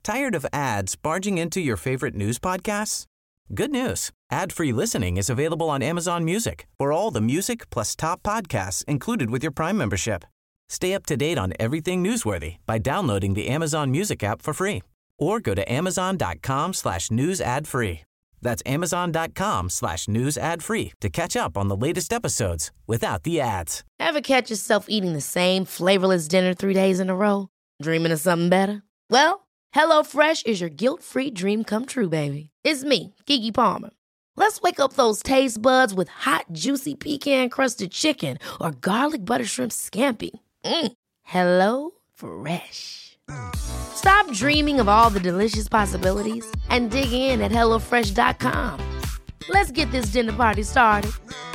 Tired of ads barging into your favorite news podcasts? Good news. Ad-free listening is available on Amazon Music for all the music plus top podcasts included with your Prime membership. Stay up to date on everything newsworthy by downloading the Amazon Music app for free or go to amazon.com/news ad free. That's amazon.com/news ad free to catch up on the latest episodes without the ads. Ever catch yourself eating the same flavorless dinner 3 days in a row? Dreaming of something better? Well, HelloFresh is your guilt-free dream come true, baby. It's me, Keke Palmer. Let's wake up those taste buds with hot, juicy pecan-crusted chicken or garlic butter shrimp scampi. Hello Fresh. Stop dreaming of all the delicious possibilities and dig in at HelloFresh.com. Let's get this dinner party started.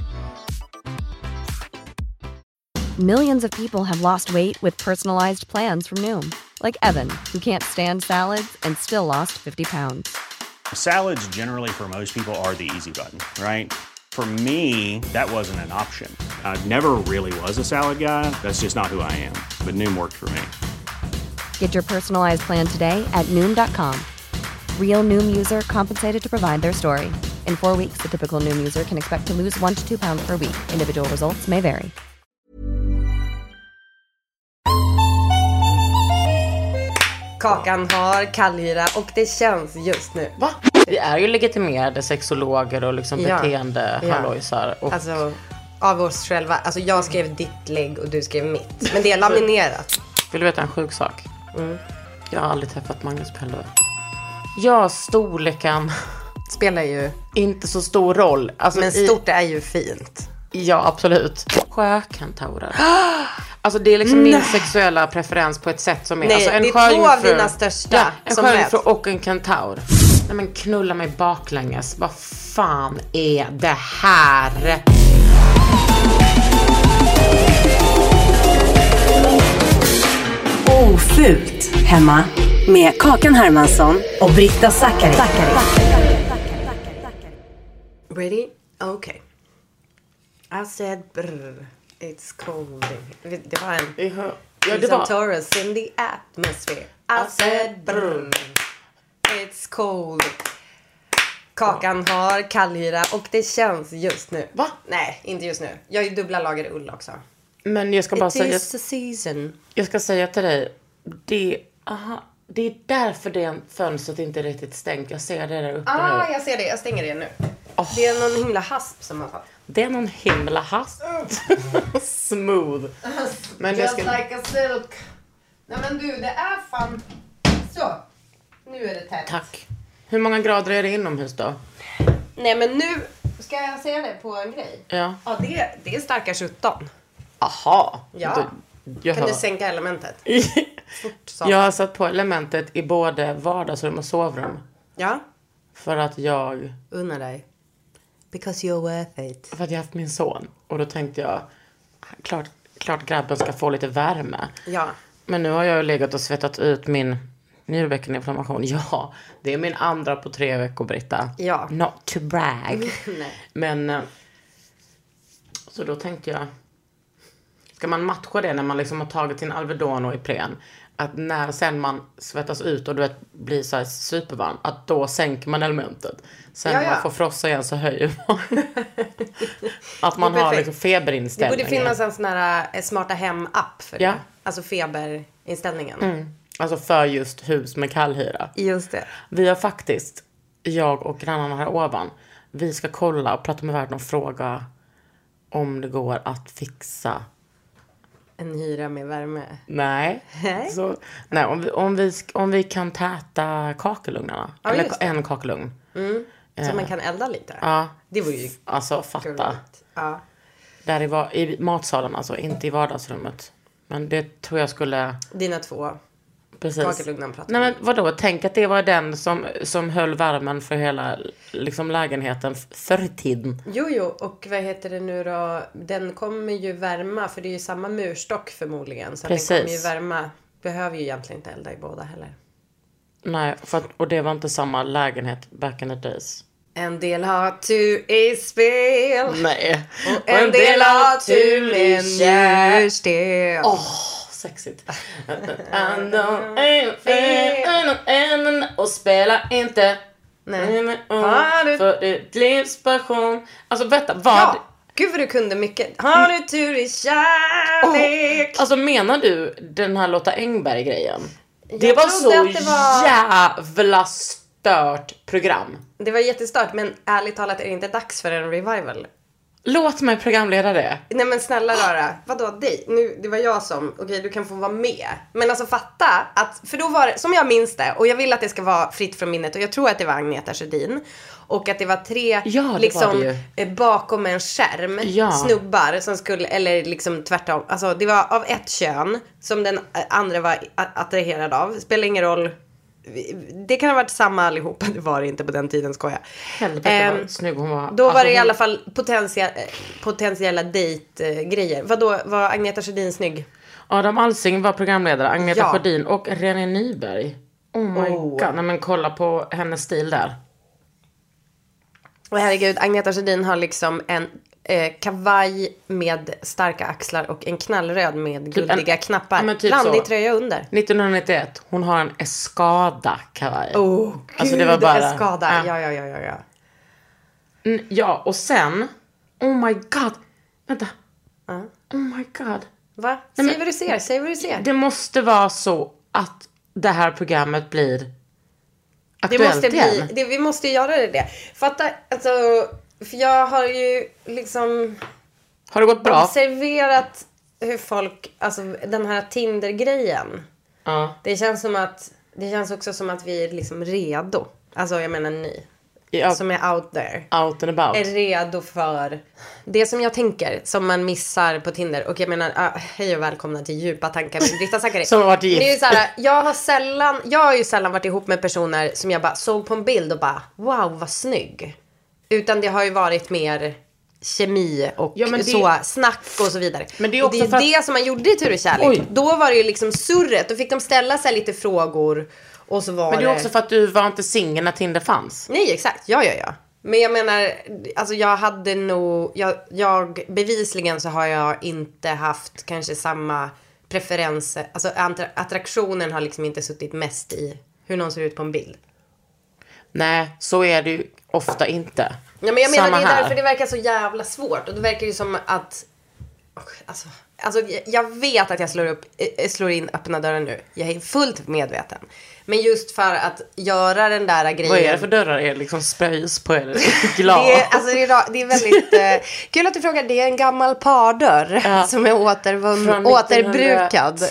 Millions of people have lost weight with personalized plans from Noom. Like Evan, who can't stand salads and still lost 50 pounds. Salads generally for most people are the easy button, right? For me, that wasn't an option. I never really was a salad guy. That's just not who I am. But Noom worked for me. Get your personalized plan today at Noom.com. Real Noom user compensated to provide their story. In 4 weeks, the typical Noom user can expect to lose 1 to 2 pounds per week. Individual results may vary. Kakan har kallhyra och det känns just nu. Va? Vi är ju legitimerade sexologer och liksom beteendehallojsar. Och... Alltså, av oss själva. Alltså, jag skrev ditt lägg och du skrev mitt. Men det är laminerat. Vill du veta en sjuk sak? Jag har aldrig träffat Magnus Pellöv. Ja, storleken spelar ju inte så stor roll. Alltså, men stort är ju fint. Ja, absolut. Sjökantaurer. Alltså det är liksom min sexuella preferens på ett sätt som är... Nej, alltså, en det är två av dina största. En sjöjungfru och en kentaur. Nej, men knulla mig baklänges. Vad fan är det här? Ofult hemma med Kakan Hermansson och Britta Zackari. Ready? Okay. I said brr, it's cold. Det var en... Ja, det var... Taurus in the atmosphere. I said brr, it's cold. Kakan har kallhyra och det känns just nu. Va? Nej, inte just nu. Jag har ju dubbla lager ull också. Men jag ska bara säga... It is the season. Jag ska säga till dig, det är därför det fönstret inte är riktigt stängt. Jag ser det där uppe nu. Jag ser det. Jag stänger det nu. Det är någon himla hasp som har fått. Det är någon himla hasp. Smooth. Men just like a silk. Nej men du, det är fan... Så. Nu är det tätt. Tack. Hur många grader är det inomhus då? Nej men nu ska jag säga det på en grej. Ja. Ja, det är starka 17. Aha. Ja. Kan du sänka elementet? Jag har satt på elementet i både vardagsrum och sovrum. Ja. För att jag... Unna dig. Because you're worth it. För att jag har haft min son. Och då tänkte jag... Klart grabben ska få lite värme. Ja. Men nu har jag legat och svettat ut min njurbäckeninflammation. Ja, det är min andra på 3 veckor, Britta. Ja. Not to brag. Nej. Men... Så då tänkte jag... Ska man matcha det när man liksom har tagit sin Alvedon och Ipren? Att när sen man svettas ut och du vet, blir så här supervarm, att då sänker man elementet. Sen när man får frossa igen så höjer man. Att man har liksom feberinställningar. Det borde finnas en sån här smarta hem-app för det. Alltså feberinställningen. Alltså för just hus med kallhyra. Just det. Vi har faktiskt, jag och grannarna här ovan, vi ska kolla och prata med världen och fråga om det går att fixa en hyra med värme. Nej. Så, nej, om vi kan täta kakelugnarna. Ja, eller en kakelugn. Så man kan elda lite. Ja. Det var ju... Alltså, fatta. Ja. Där i matsalen, alltså. Inte i vardagsrummet. Men det tror jag skulle... Dina 2. Precis. Kakelugnan pratar. Nej, men vadå? Tänk att det var den som höll värmen för hela liksom, lägenheten förr i tiden. Jo, och vad heter det nu då? Den kommer ju värma, för det är ju samma murstock förmodligen. Så den kommer ju värma. Behöver ju egentligen inte elda i båda heller. Nej, och det var inte samma lägenhet back in the days. En del har tur i spel. Nej. Och en del har tur med njursten. Sexigt. och spela inte. Nej. För ditt livs passion. Alltså vänta, vad? Ja, gud vad du kunde mycket. Har du tur i kärlek? Alltså menar du den här Lotta Engberg-grejen? Det var så det var... jävla stört program. Det var jättestört, men ärligt talat är det inte dags för en revival. Låt mig programleda det. Nej men snälla Rara, vadå dig? Nu, det var jag som, okej du kan få vara med. Men alltså fatta att, för då var det, som jag minns det, och jag vill att det ska vara fritt från minnet, och jag tror att det var Agneta Sjödin. Och att det var 3 liksom bakom en skärm snubbar som skulle, eller liksom tvärtom. Alltså det var av ett kön som den andra var attraherad av. Spelar ingen roll. Det kan ha varit samma allihopa. Det var det inte på den tiden, skojar. Helvete vad snygg hon var. Då var det i alla fall potentiella dejtgrejer. Vadå, var Agneta Sjödin snygg? Adam Alsing var programledare. Agneta Sjödin och René Nyberg. Oh my god. Nej, men kolla på hennes stil där. Och herregud, Agneta Sjödin har liksom en kavaj med starka axlar och en knallröd med guldiga knappar. Typ randig tröja under. 1991, hon har en Escada kavaj. Alltså det var bara Escada. Ja. Ja, och sen oh my god. Vänta. Oh my god. Va? Säg vad du ser. Det måste vara så att det här programmet blir aktuellt det måste igen. Vi måste göra det. Fatta, alltså, för jag har ju liksom... Har det gått bra? Observerat hur folk, alltså den här Tinder-grejen. Det känns också som att vi är liksom redo. Alltså jag menar ni. Som är out there. Out and about. Är redo för det som jag tänker, som man missar på Tinder. Och jag menar, hej och välkomna till Djupa tankar med Britta Zackari. Som har varit gift. Det är ju så här, jag har ju sällan varit ihop med personer som jag bara såg på en bild och bara, wow vad snygg. Utan det har ju varit mer kemi och snack och så vidare. Men det är också det som man gjorde i Tur och kärlek. Oj. Då var det ju liksom surret. Då fick de ställa sig lite frågor. Och så var men det är också för att du var inte singel när Tinder fanns. Nej, exakt. Ja. Men jag menar, alltså jag hade nog... Jag bevisligen så har jag inte haft kanske samma preferenser. Alltså attraktionen har liksom inte suttit mest i hur någon ser ut på en bild. Nej, så är det ju ofta inte. Ja, men jag menar, det är därför det verkar så jävla svårt. Och det verkar ju som att... Alltså jag vet att jag slår in öppna dörrar nu. Jag är fullt medveten. Men just för att göra den där grejen... Vad är det för dörrar? Är det liksom spröjs på er glas? det är väldigt kul att du frågar. Det är en gammal pardörr som är återbrukad.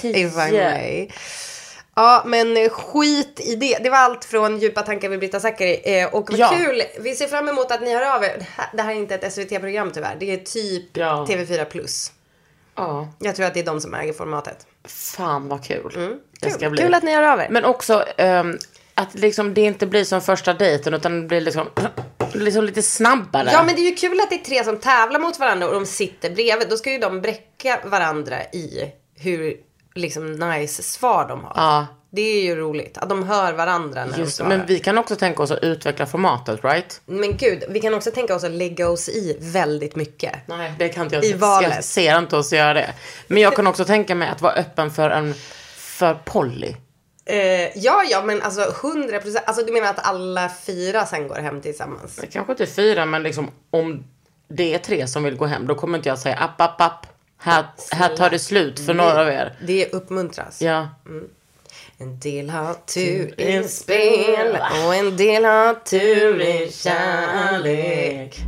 Ja, men skit i det. Det var allt från Djupa tankar med Britta Zackari. Och vad kul. Vi ser fram emot att ni hör av er. Det här är inte ett SVT-program tyvärr. Det är typ TV4+. Ja. Jag tror att det är de som äger formatet. Fan vad kul. Det ska bli. Kul att ni hör av er. Men också att liksom det inte blir som första dejten, utan det blir liksom lite snabbare. Ja, men det är ju kul att det är 3 som tävlar mot varandra och de sitter bredvid. Då ska ju de bräcka varandra i hur liksom nice svar de har. Ja. Det är ju roligt att de hör varandra när de svarar. Men vi kan också tänka oss att utveckla formatet, right? Men gud, vi kan också tänka oss att lägga oss i väldigt mycket. Nej, det kan inte jag. I valet. Jag ser inte oss göra det. Men jag kan också tänka mig att vara öppen för poly. Ja, men alltså 100%. Alltså du menar att alla 4 sen går hem tillsammans? Det kanske inte 4, men liksom om det är 3 som vill gå hem, då kommer inte jag säga app. Här tar det slut för några av er. Det uppmuntras. Ja. En del har tur i spel och en del har tur i kärlek.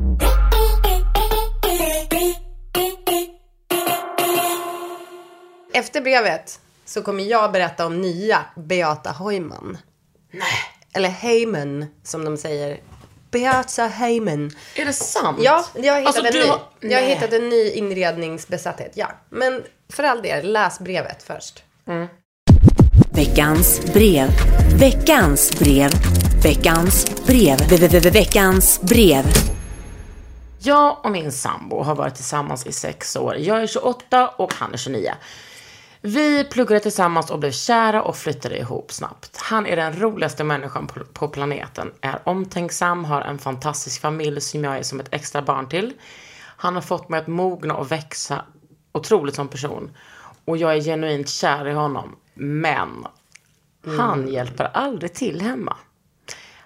Efter brevet så kommer jag berätta om nya Beata Heumann. Nej. Eller Heyman som de säger. Beata Heyman. Är det sant? Ja, jag har hittat en ny inredningsbesatthet. Ja, men för all del, läs brevet först. Veckans brev. Jag och min sambo har varit tillsammans i 6 år. Jag är 28 och han är 29. Vi pluggade tillsammans och blev kära och flyttade ihop snabbt. Han är den roligaste människan på planeten. Är omtänksam, har en fantastisk familj som jag är som ett extra barn till. Han har fått mig att mogna och växa otroligt som person. Och jag är genuint kär i honom. Men han hjälper aldrig till hemma.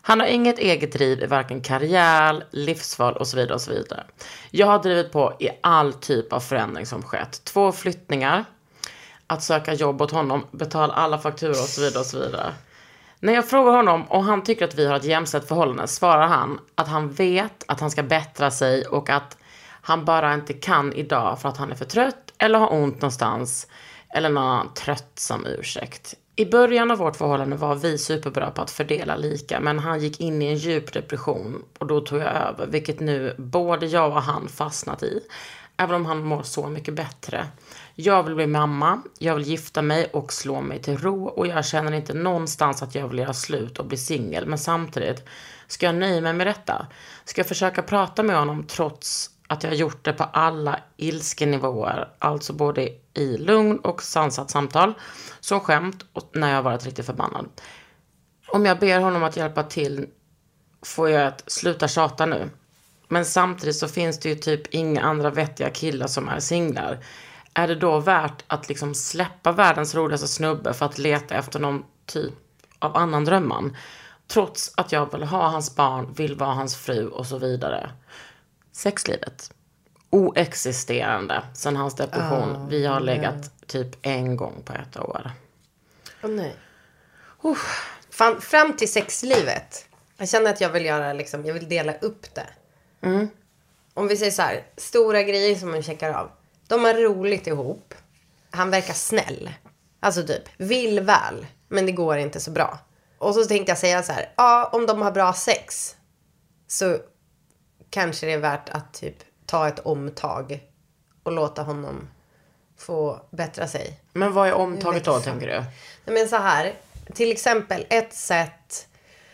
Han har inget eget driv i varken karriär, livsval och så vidare och så vidare. Jag har drivit på i all typ av förändring som skett. 2 flyttningar, att söka jobb åt honom, betala alla fakturor och så vidare och så vidare. När jag frågar honom och han tycker att vi har ett jämställt förhållande svarar han att han vet att han ska bättra sig och att han bara inte kan idag för att han är för trött eller har ont någonstans eller någon tröttsam ursäkt. I början av vårt förhållande var vi superbra på att fördela lika, men han gick in i en djup depression och då tog jag över, vilket nu både jag och han fastnat i, även om han mår så mycket bättre. Jag vill bli mamma, jag vill gifta mig och slå mig till ro och jag känner inte någonstans att jag vill göra slut och bli singel, men samtidigt ska jag nöja mig med detta. Ska jag försöka prata med honom trots att jag har gjort det på alla ilskenivåer, alltså både i lugn och sansat samtal, som skämt och när jag har varit riktigt förbannad. Om jag ber honom att hjälpa till får jag att sluta tjata nu. Men samtidigt så finns det ju typ inga andra vettiga killar som är singlar. Är det då värt att liksom släppa världens roligaste snubbe för att leta efter någon typ av annan drömman? Trots att jag vill ha hans barn, vill vara hans fru och så vidare. Sexlivet. Oexisterande sen hans depression. Vi har legat typ 1 gång på 1 år. Nej. Fan, fram till sexlivet. Jag känner att jag vill göra liksom, jag vill dela upp det. Om vi säger så här, stora grejer som man checkar av. De har roligt ihop. Han verkar snäll. Alltså typ, vill väl. Men det går inte så bra. Och så tänkte jag säga så här, ja, om de har bra sex så kanske det är värt att typ ta ett omtag och låta honom få bättra sig. Men vad är omtaget då, tänker du? Nej, men så här, till exempel ett sätt,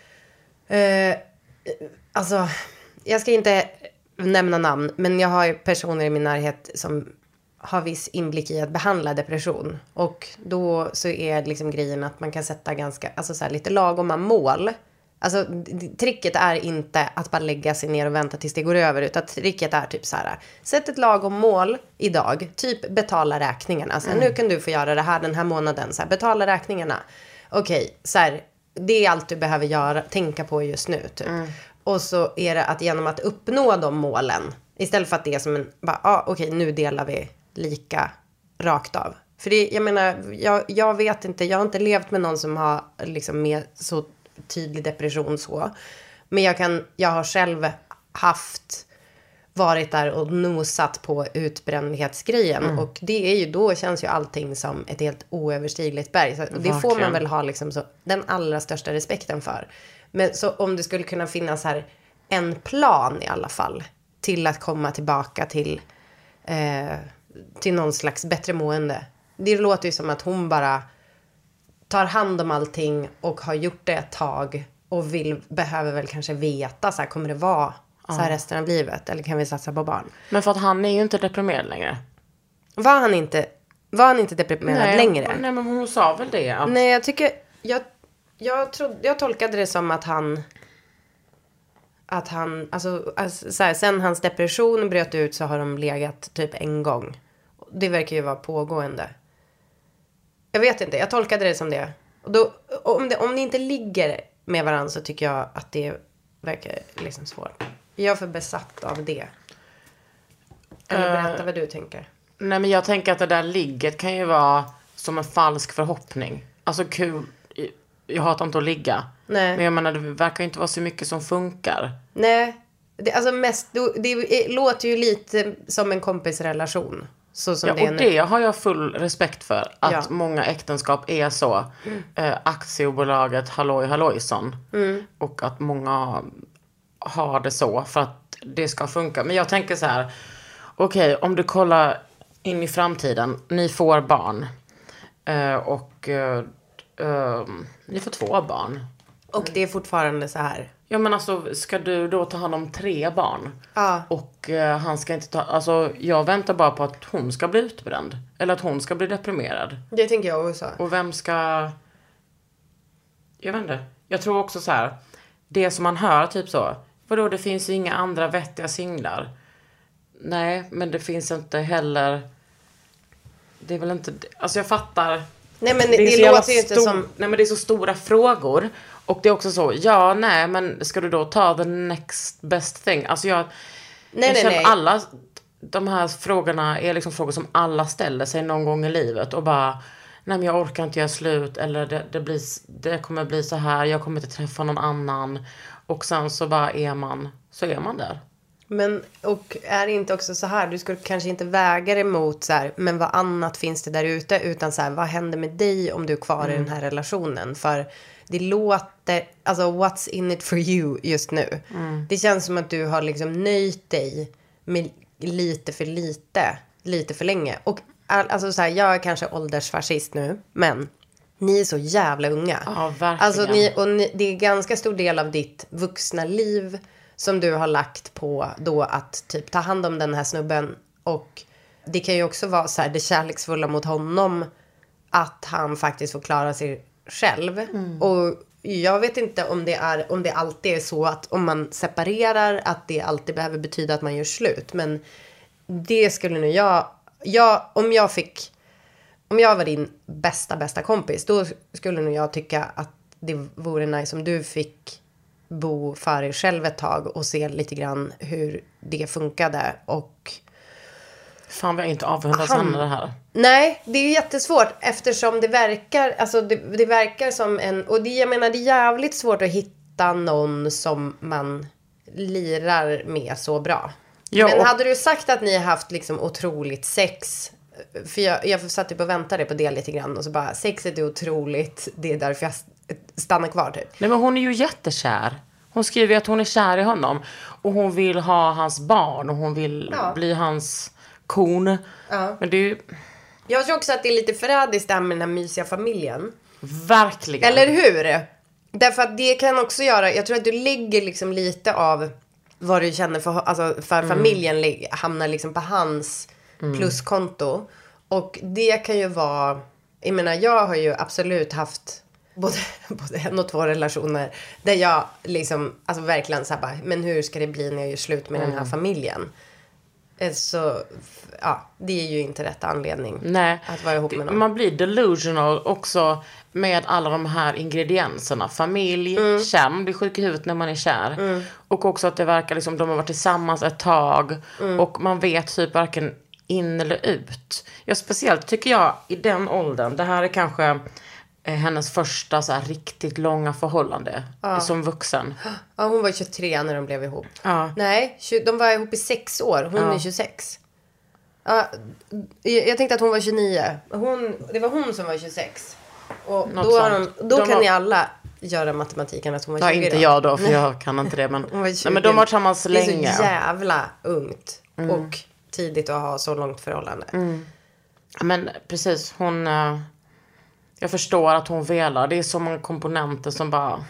alltså jag ska inte nämna namn, men jag har ju personer i min närhet som har viss inblick i att behandla depression. Och då så är liksom grejen att man kan sätta ganska, alltså så här, lite lagoma mål. Alltså tricket är inte att bara lägga sig ner och vänta tills det går över, utan tricket är typ så här: sätt ett lagom mål idag, typ betala räkningarna. Alltså, nu kan du få göra det här den här månaden, så här, betala räkningarna. Okej, så här, det är allt du behöver göra, tänka på just nu typ. Och så är det att genom att uppnå de målen, istället för att det är som en, bara, okej, nu delar vi lika rakt av. För det, jag menar, jag vet inte, jag har inte levt med någon som har liksom med så tydlig depression så. Men jag har själv varit där och nosat på utbrändhetsgrejen. Och det är ju, då känns ju allting som ett helt oöverstigligt berg. Så det får man väl ha liksom så, den allra största respekten för. Men så om det skulle kunna finnas här en plan i alla fall till att komma tillbaka till någon slags bättre mående. Det låter ju som att hon bara tar hand om allting och har gjort det ett tag och behöver väl kanske veta så här, kommer det vara så här resten av livet, eller kan vi satsa på barn? Men för att han är ju inte deprimerad längre. Var han inte deprimerad längre? Nej, men hon sa väl det. Att... Nej, jag tycker jag tolkade det som att han alltså så här, sen hans depression bröt ut så har de legat typ 1 gång. Det verkar ju vara pågående. Jag vet inte, jag tolkade det som det. Och då, om ni inte ligger med varandra så tycker jag att det verkar liksom svårt. Jag är för besatt av det. Eller berätta vad du tänker. Nej, men jag tänker att det där ligget kan ju vara som en falsk förhoppning. Alltså kul, jag hatar inte att ligga. Nej. Men jag menar, det verkar inte vara så mycket som funkar. Nej, det låter ju lite som en kompisrelation. Så som det är nu. Det har jag full respekt för. Att många äktenskap är så. Aktiebolaget Halloj Hallojson. Och att många har det så för att det ska funka. Men jag tänker så här. Okej, om du kollar in i framtiden. Ni får barn. Ni får 2 barn. Och det är fortfarande så här. Ja, men alltså, ska du då ta hand om 3 barn? Ja. Och han ska inte ta... Alltså, jag väntar bara på att hon ska bli utbränd. Eller att hon ska bli deprimerad. Det tänker jag också. Och vem ska... Jag vet inte. Jag tror också så här. Det som man hör typ så. Vadå, det finns ju inga andra vettiga singlar. Nej, men det finns inte heller... Det är väl inte... Alltså, jag fattar... Nej, men det låter ju inte som... Nej, men det är så stora frågor. Och det är också så, nej, men ska du då ta the next best thing? Alltså jag känner alla de här frågorna är liksom frågor som alla ställer sig någon gång i livet och bara, nej men jag orkar inte göra slut, eller det kommer bli så här, jag kommer inte träffa någon annan, och sen så bara är man där. Men, och är det inte också så här, du skulle kanske inte väga det mot så här, men vad annat finns det där ute, utan så här, vad händer med dig om du är kvar i den här relationen? För det låter, alltså what's in it for you just nu. Det känns som att du har liksom nöjt dig med lite för länge. Och alltså så här, jag är kanske åldersfascist nu, men ni är så jävla unga. Ja, verkligen. Alltså det är ganska stor del av ditt vuxna liv som du har lagt på då att typ ta hand om den här snubben. Och det kan ju också vara så här, det kärleksfulla mot honom, att han faktiskt får klara sig själv. Och jag vet inte om det alltid är så att om man separerar, att det alltid behöver betyda att man gör slut. Men det skulle nu om jag var din bästa kompis, då skulle nog jag tycka att det vore nice om du fick bo för dig själv ett tag och se lite grann hur det funkade. Och fan, vi har inte avundas henne det här. Nej, det är jättesvårt eftersom det verkar, alltså det verkar som en, och jag menar det är jävligt svårt att hitta någon som man lirar med så bra. Ja, men hade du sagt att ni har haft liksom otroligt sex, för jag satt typ och väntade på det lite grann och så bara, sexet är otroligt, det är därför jag stannar kvar typ. Nej, men hon är ju jättekär. Hon skriver att hon är kär i honom och hon vill ha hans barn och hon vill bli hans kon. Ja. Men det är ju... Jag tror också att det är lite förrädiskt det här med den här mysiga familjen. Verkligen. Eller hur? Därför att det kan också göra, jag tror att du lägger liksom lite av vad du känner för familjen hamnar liksom på hans pluskonto. Och det kan ju vara, jag menar, jag har ju absolut haft både en och två relationer där jag liksom, alltså verkligen så här bara, men hur ska det bli när jag gör slut med den här familjen? Så ja, det är ju inte rätt anledning att vara ihop med någon. Man blir delusional också med alla de här ingredienserna. Familj, kär, man blir sjuk i huvudet när man är kär. Och också att det verkar liksom, de har varit tillsammans ett tag. Och man vet typ varken in eller ut. Ja, speciellt tycker jag i den åldern. Det här är kanske hennes första så här riktigt långa förhållande som vuxen. Ja, hon var 23 när de blev ihop. Ja. Nej, de var ihop i 6 år. Hon är 26. Ja, jag tänkte att hon var 29. Det var hon som var 26. Och då kan ni alla göra matematiken att hon var 20. Ja, inte jag då, för jag kan inte det. Men, nej, men de har varit tillsammans länge. Det är så jävla ungt. Och tidigt att ha så långt förhållande. Men precis, hon... Jag förstår att hon velar. Det är så många komponenter som bara...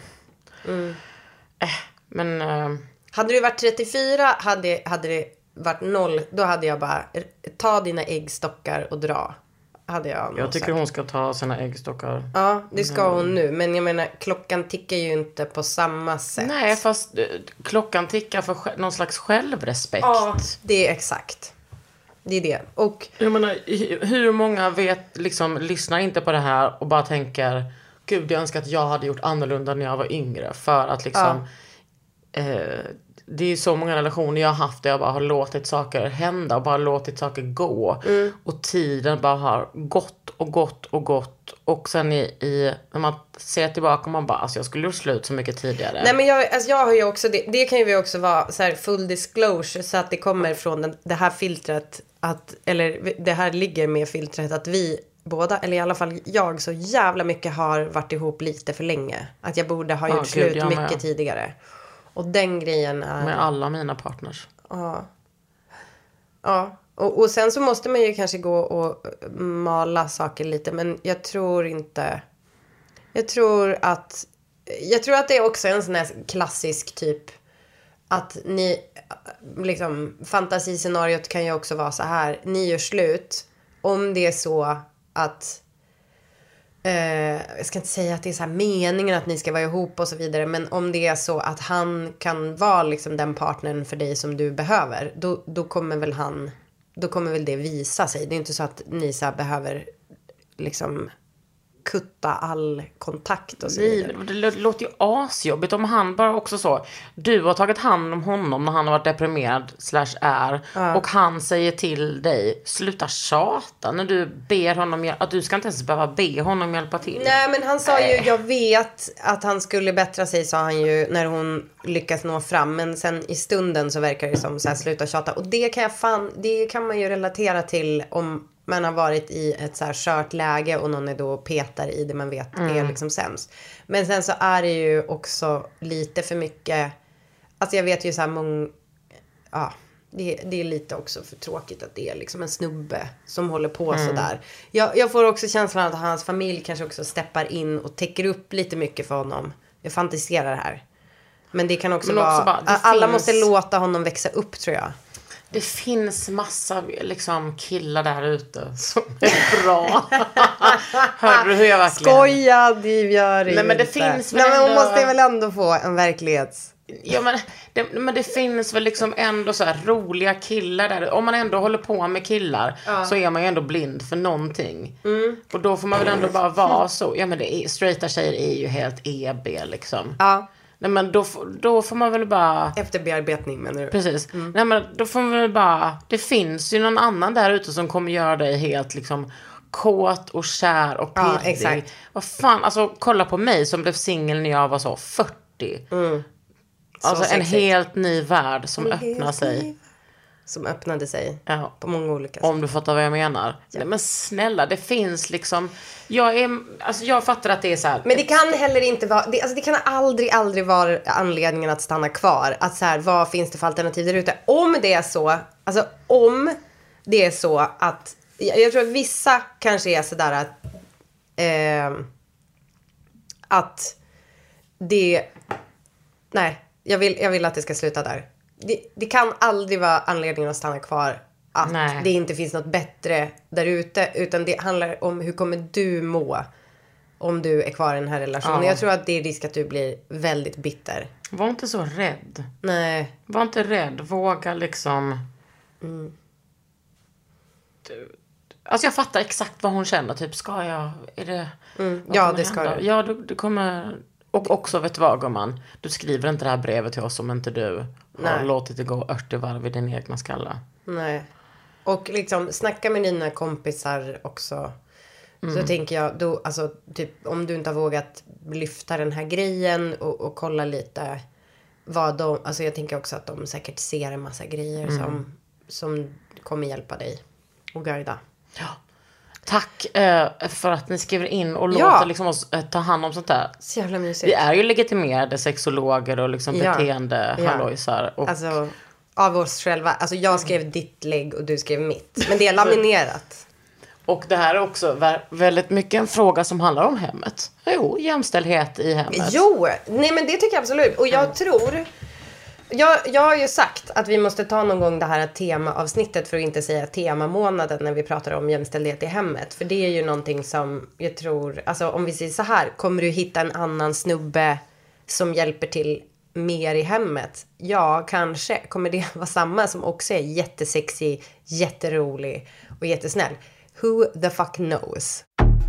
Men... Hade du varit 34 hade det varit 0. Då hade jag bara... Ta dina äggstockar och dra. Hade jag tycker hon ska ta sina äggstockar. Ja, det ska hon nu. Men jag menar, klockan tickar ju inte på samma sätt. Nej, fast klockan tickar för någon slags självrespekt. Ja, det är exakt. Det är det. Och jag menar, hur många lyssnar inte på det här och bara tänker, gud, jag önskar att jag hade gjort annorlunda när jag var yngre. För att liksom det är så många relationer jag har haft där jag bara har låtit saker hända och bara låtit saker gå. Och tiden bara har gått och gått och gått. Och sen när man ser tillbaka, man bara, alltså jag skulle gjort slut så mycket tidigare. Nej, men jag har ju också, det kan ju också vara så här full disclosure, så att det kommer från det här filtret, eller det här ligger med filtret att vi båda, eller i alla fall jag, så jävla mycket har varit ihop lite för länge. Att jag borde ha gjort slut mycket tidigare. Och den grejen är... Med alla mina partners. Ja. Och sen så måste man ju kanske gå och mala saker lite. Men jag tror inte... Jag tror att det är också en sån här klassisk typ... Att ni... Liksom, fantasiscenariot kan ju också vara så här. Ni gör slut. Om det är så att... jag ska inte säga att det är så här meningen att ni ska vara ihop och så vidare, men om det är så att han kan vara liksom den partnern för dig som du behöver, då kommer väl det visa sig. Det är inte så att ni så här behöver liksom kutta all kontakt och så vidare. Det låter ju asjobbigt om han bara också så. Du har tagit hand om honom när han har varit deprimerad /är. Och han säger till dig, sluta tjata när du ber honom att du ska inte ens behöva be honom hjälpa till. Nej, men han sa ju, jag vet att han skulle bättra sig, sa han ju, när hon lyckas nå fram. Men sen i stunden så verkar det som så här, sluta tjata. Och det kan man ju relatera till om man har varit i ett så här kört läge och någon är då petar i det man vet är liksom sämst. Men sen så är det ju också lite för mycket. Alltså jag vet ju så här det är lite också för tråkigt att det är liksom en snubbe som håller på sådär. Jag får också känslan att hans familj kanske också steppar in och täcker upp lite mycket för honom. Jag fantiserar här. Men det kan också vara alla måste låta honom växa upp, tror jag. Det finns massa liksom killar där ute som är bra. Hör du hur jag verkligen... Skoja, det gör det. Nej, men det inte. finns väl Nej, men ändå... hon måste väl ändå få en verklighets... Ja, men det finns väl liksom ändå så här roliga killar där. Om man ändå håller på med killar så är man ju ändå blind för någonting. Och då får man väl ändå bara vara så. Ja, men straighta tjejer är ju helt EB liksom. Ja. Nej, men då får man väl bara... Efter bearbetning, menar du? Precis. Nej, men då får man väl bara... Det finns ju någon annan där ute som kommer göra dig helt liksom kåt och kär och pirrig. Ja, exakt. Vad fan, alltså kolla på mig som blev singel när jag var så 40. Alltså en helt ny värld som öppnar sig. Som öppnade sig på många olika sätt. Om du fattar vad jag menar. Ja. Nej, men snälla, det finns liksom... Jag fattar att det är så här... Men det kan heller inte vara... Det kan aldrig vara anledningen att stanna kvar. Att så här, vad finns det för alternativ där ute? Om det är så... Alltså, om det är så att... Jag tror att vissa kanske är sådär att... Att det... Nej, jag vill att det ska sluta där. Det kan aldrig vara anledningen att stanna kvar att det inte finns något bättre där ute, utan det handlar om hur kommer du må om du är kvar i den här relationen. Jag tror att det är risk att du blir väldigt bitter. Var inte så rädd. Nej. Var inte rädd. Våga liksom... Alltså jag fattar exakt vad hon känner. Typ, ska jag... Är det... Ja, det ska du. Ja, du kommer... Och också, vet du vad, gumman? Du skriver inte det här brevet till oss om inte du har låtit det gå 80 varv i din egna skalla. Nej. Och liksom, snacka med dina kompisar också. Så tänker jag, då, alltså, typ, om du inte har vågat lyfta den här grejen och kolla lite vad de... Alltså jag tänker också att de säkert ser en massa grejer som kommer hjälpa dig och guida. Ja. Tack för att ni skriver in och låter liksom oss ta hand om sånt där. Så jävla mysigt. Vi är ju legitimerade sexologer och liksom beteendehallojsar. Och... Alltså, av oss själva. Alltså jag skrev ditt lägg och du skrev mitt. Men det är laminerat. Och det här är också väldigt mycket en fråga som handlar om hemmet. Jo, jämställdhet i hemmet. Jo, nej men det tycker jag absolut. Och jag tror... Jag har ju sagt att vi måste ta någon gång det här temaavsnittet, för att inte säga temamånaden, när vi pratar om jämställdhet i hemmet. För det är ju någonting som jag tror, alltså om vi säger så här, kommer du hitta en annan snubbe som hjälper till mer i hemmet? Ja, kanske. Kommer det vara samma som också är jättesexig, jätterolig och jättesnäll? Who the fuck knows?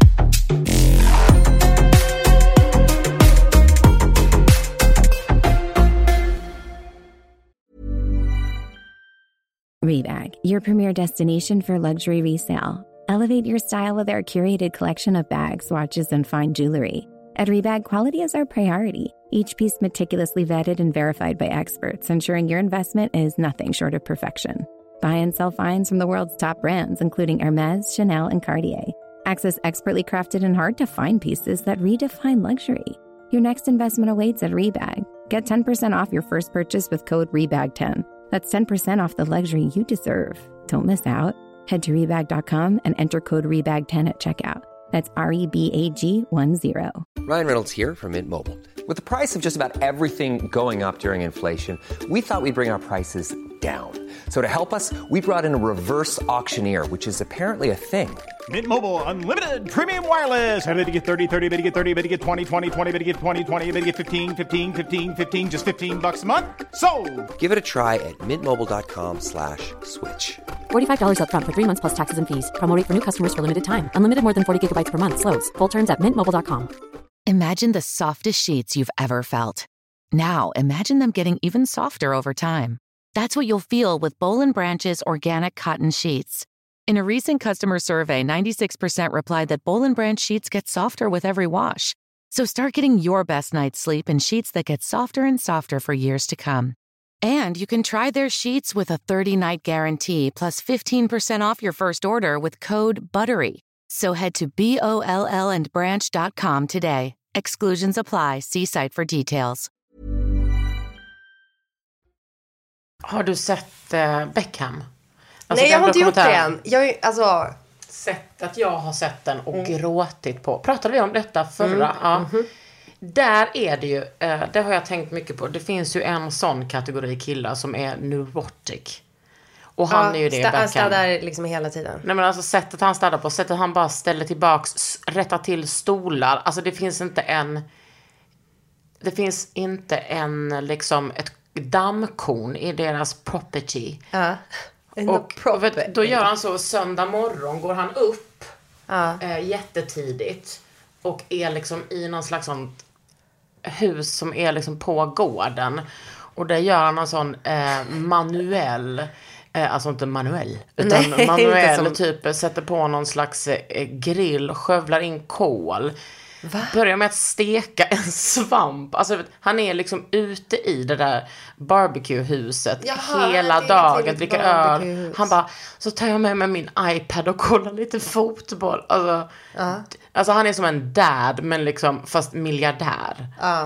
Rebag, your premier destination for luxury resale. Elevate your style with our curated collection of bags, watches, and fine jewelry. At Rebag, quality is our priority. Each piece meticulously vetted and verified by experts, ensuring your investment is nothing short of perfection. Buy and sell finds from the world's top brands, including Hermes, Chanel, and Cartier. Access expertly crafted and hard-to-find pieces that redefine luxury. Your next investment awaits at Rebag. Get 10% off your first purchase with code REBAG10. That's 10% off the luxury you deserve. Don't miss out. Head to Rebag.com and enter code REBAG10 at checkout. That's REBAG10. Ryan Reynolds here from Mint Mobile. With the price of just about everything going up during inflation, we thought we'd bring our prices down. So to help us, we brought in a reverse auctioneer, which is apparently a thing. Mint Mobile Unlimited Premium Wireless. Ready to get 30, 30, bit to get 30, bit to get 20, 20, 20, bit to get 20, 20, bit to get 15, 15, 15, 15, just $15 a month? Sold! Give it a try at mintmobile.com/switch. $45 up front for 3 months plus taxes and fees. Promo rate for new customers for limited time. Unlimited more than 40 gigabytes per month. Slows full terms at mintmobile.com. Imagine the softest sheets you've ever felt. Now imagine them getting even softer over time. That's what you'll feel with Boll & Branch's organic cotton sheets. In a recent customer survey, 96% replied that Boll & Branch sheets get softer with every wash. So start getting your best night's sleep in sheets that get softer and softer for years to come. And you can try their sheets with a 30-night guarantee plus 15% off your first order with code BUTTERY. So head to BOLLandbranch.com today. Exclusions apply. See site for details. Har du sett Beckham? Nej, jag har inte gjort det än. Sättet jag har sett den och gråtit på. Pratade vi om detta förra? Ja. Där är det ju, det har jag tänkt mycket på. Det finns ju en sån kategori killar som är neurotic. Och han är ju det Beckham. Han städar liksom hela tiden. Nej, men alltså sättet han städar på, sättet han bara ställer tillbaks, rättar till stolar. Alltså det finns inte en liksom ett dammkorn i deras property. Och då gör han så, söndag morgon går han upp jättetidigt och är liksom i någon slags sånt hus som är liksom på gården. Och där gör han en sån manuell, alltså inte manuell, utan manuell typ, sätter på någon slags grill, skövlar in kol. Börjar med att steka en svamp. Alltså han är liksom ute i det där barbecuehuset hela dagen, dricker öl. Han bara, så tar jag med mig min iPad och kollar lite fotboll. Alltså han är som en dad, men liksom fast miljardär.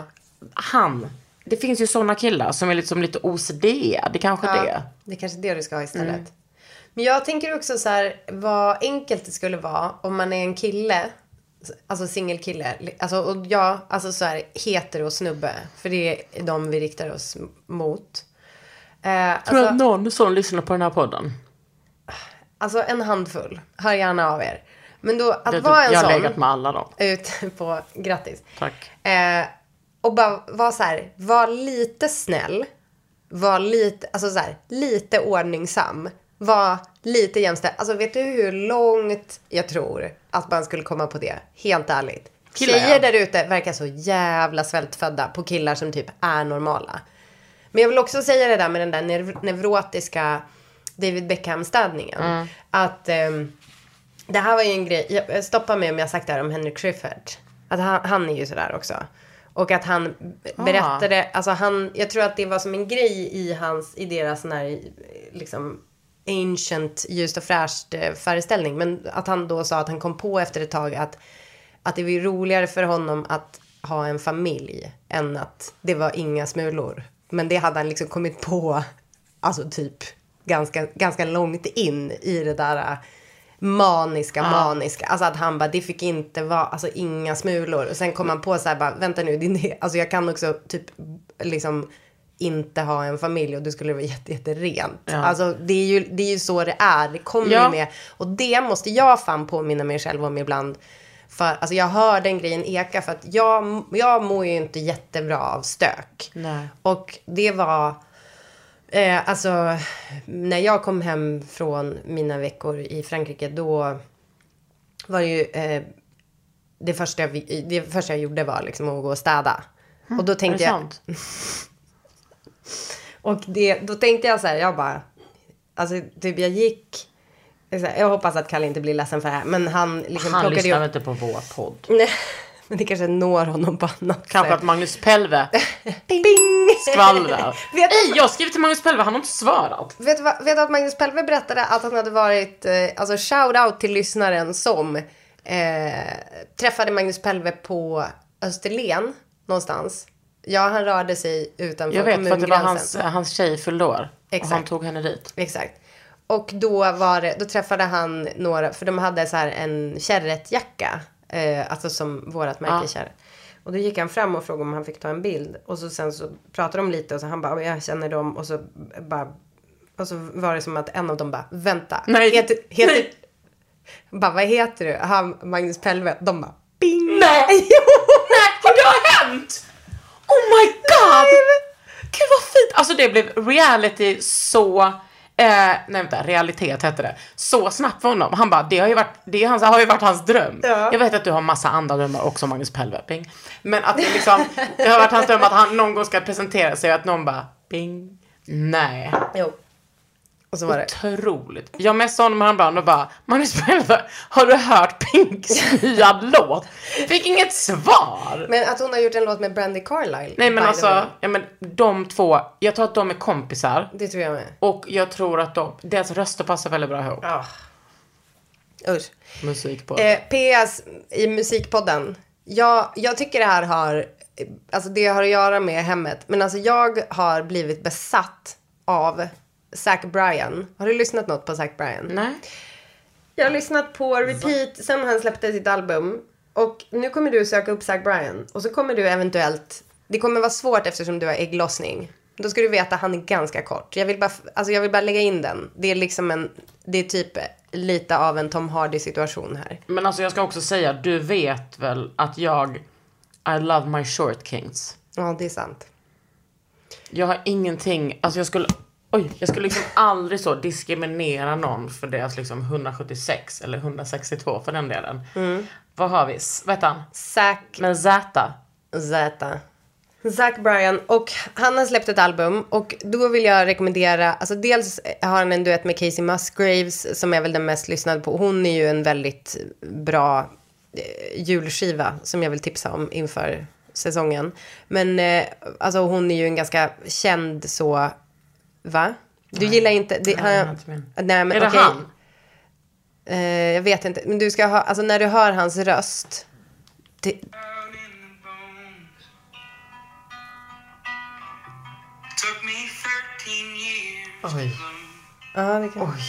Det finns ju såna killar som är liksom lite OCD. Det kanske det. Det är kanske det du ska ha istället. Men jag tänker också så här, vad enkelt det skulle vara om man är en kille, alltså singelkille, alltså, och jag, alltså så här hetero snubbe, för det är de vi riktar oss mot. Tror du att någon som lyssnar på den här podden? Alltså en handfull, hör gärna av er. Men då att vara en jag sån, har legat med alla då. Ute på, grattis. Tack. Och bara vara så här, var lite snäll, var lite, alltså så här, lite ordningsam, var lite jämställd. Alltså vet du hur långt jag tror att man skulle komma på det? Helt ärligt. Tjejer där ute verkar så jävla svältfödda på killar som typ är normala. Men jag vill också säga det där med den där neurotiska David Beckham-städningen. Att det här var ju en grej. Jag stoppar mig om jag sagt det här om Henrik Schyffert. Att han är ju sådär också. Och att han berättade, alltså jag tror att det var som en grej i deras sån här liksom ancient, ljust och fräscht föreställning. Men att han då sa att han kom på efter ett tag att det var roligare för honom att ha en familj än att det var inga smulor. Men det hade han liksom kommit på, alltså typ ganska långt in i det där maniska. Alltså att han bara, det fick inte vara, alltså inga smulor. Och sen kom han på så här bara, vänta nu, alltså jag kan också typ liksom inte ha en familj och det skulle vara jätterent. Alltså det är ju så det är. Det kommer ju med. Och det måste jag fan påminna mig själv om ibland. För alltså jag hör den grejen eka, för att jag mår ju inte jättebra av stök. Nej. Och det var alltså när jag kom hem från mina veckor i Frankrike, då var det ju det första jag gjorde var liksom att gå och städa. Och då tänkte jag och då tänkte jag så här, jag bara, alltså typ jag gick, jag hoppas att Kalle inte blir ledsen för det här, men han liksom han plockade lyssnar inte på vår podd. Nej, men det kanske når honom på annat kanske sätt. Att Magnus Pelve Bing! skvallrar. Jag skrev till Magnus Pelve, han har inte svarat. Vet du att Magnus Pelve berättade att han hade varit, alltså shout out till lyssnaren som träffade Magnus Pelve på Österlen någonstans. Ja, han rörde sig utanför kommungränsen. Jag vet, för att det var hans tjej fyllde år. Exakt. Och han tog henne dit. Exakt. Och då träffade han några, för de hade så här en kärretjacka, alltså som vårat märke kärret. Och då gick han fram och frågade om han fick ta en bild. Och så sen så pratade de lite och så han bara, jag känner dem. Och så bara Och så var det som att en av dem bara, vänta. Nej. Heter bara, vad heter du? Han, Magnus Pelve. De bara, bing. Nej. Nej, har det hänt? Oh my god. Gud vad fint. Alltså det blev reality så... realitet hette det. Så snabbt för honom. Han bara, det har ju varit hans dröm. Ja. Jag vet att du har massa andra drömmar också, Magnus Pelve. Bing. Men att det liksom, det har varit hans dröm att han någon gång ska presentera sig och att någon bara, bing. Nej. Jo. Och så var det. Otroligt. Jag messade honom häromdagen och bara, Magnus Pelve, har du hört Pinks nya låt? Fick inget svar. Men att hon har gjort en låt med Brandy Carlisle. Nej men alltså, de två, jag tror att de är kompisar. Det tror jag med. Och jag tror att deras röster passar väldigt bra ihop. Usch. Musikpodden. PS i musikpodden. Jag tycker det här har, alltså det har att göra med hemmet. Men alltså jag har blivit besatt av Zach Bryan. Har du lyssnat något på Zach Bryan? Nej. Jag har lyssnat på repeat sen han släppte sitt album. Och nu kommer du söka upp Zach Bryan. Och så kommer du eventuellt... Det kommer vara svårt eftersom du har ägglossning. Då ska du veta att han är ganska kort. Jag vill bara lägga in den. Det är liksom det är typ lite av en Tom Hardy situation här. Men alltså jag ska också säga, du vet väl att I love my short kings. Ja, det är sant. Jag har ingenting, alltså jag skulle liksom aldrig så diskriminera någon för deras liksom 176 eller 162 för den delen. Vad har vi? Vet han? Zach. Men Zäta. Zach Bryan, och han har släppt ett album och då vill jag rekommendera, alltså dels har han en duett med Casey Musgraves som är väl den mest lyssnade på. Hon är ju en väldigt bra julskiva som jag vill tipsa om inför säsongen. Men alltså hon är ju en ganska känd så, va? Du gillar inte det, nej men är det okej. han? Jag vet inte, men du ska ha, alltså när du hör hans röst Took me 13 years. Oj. Ja, det kan. Oj.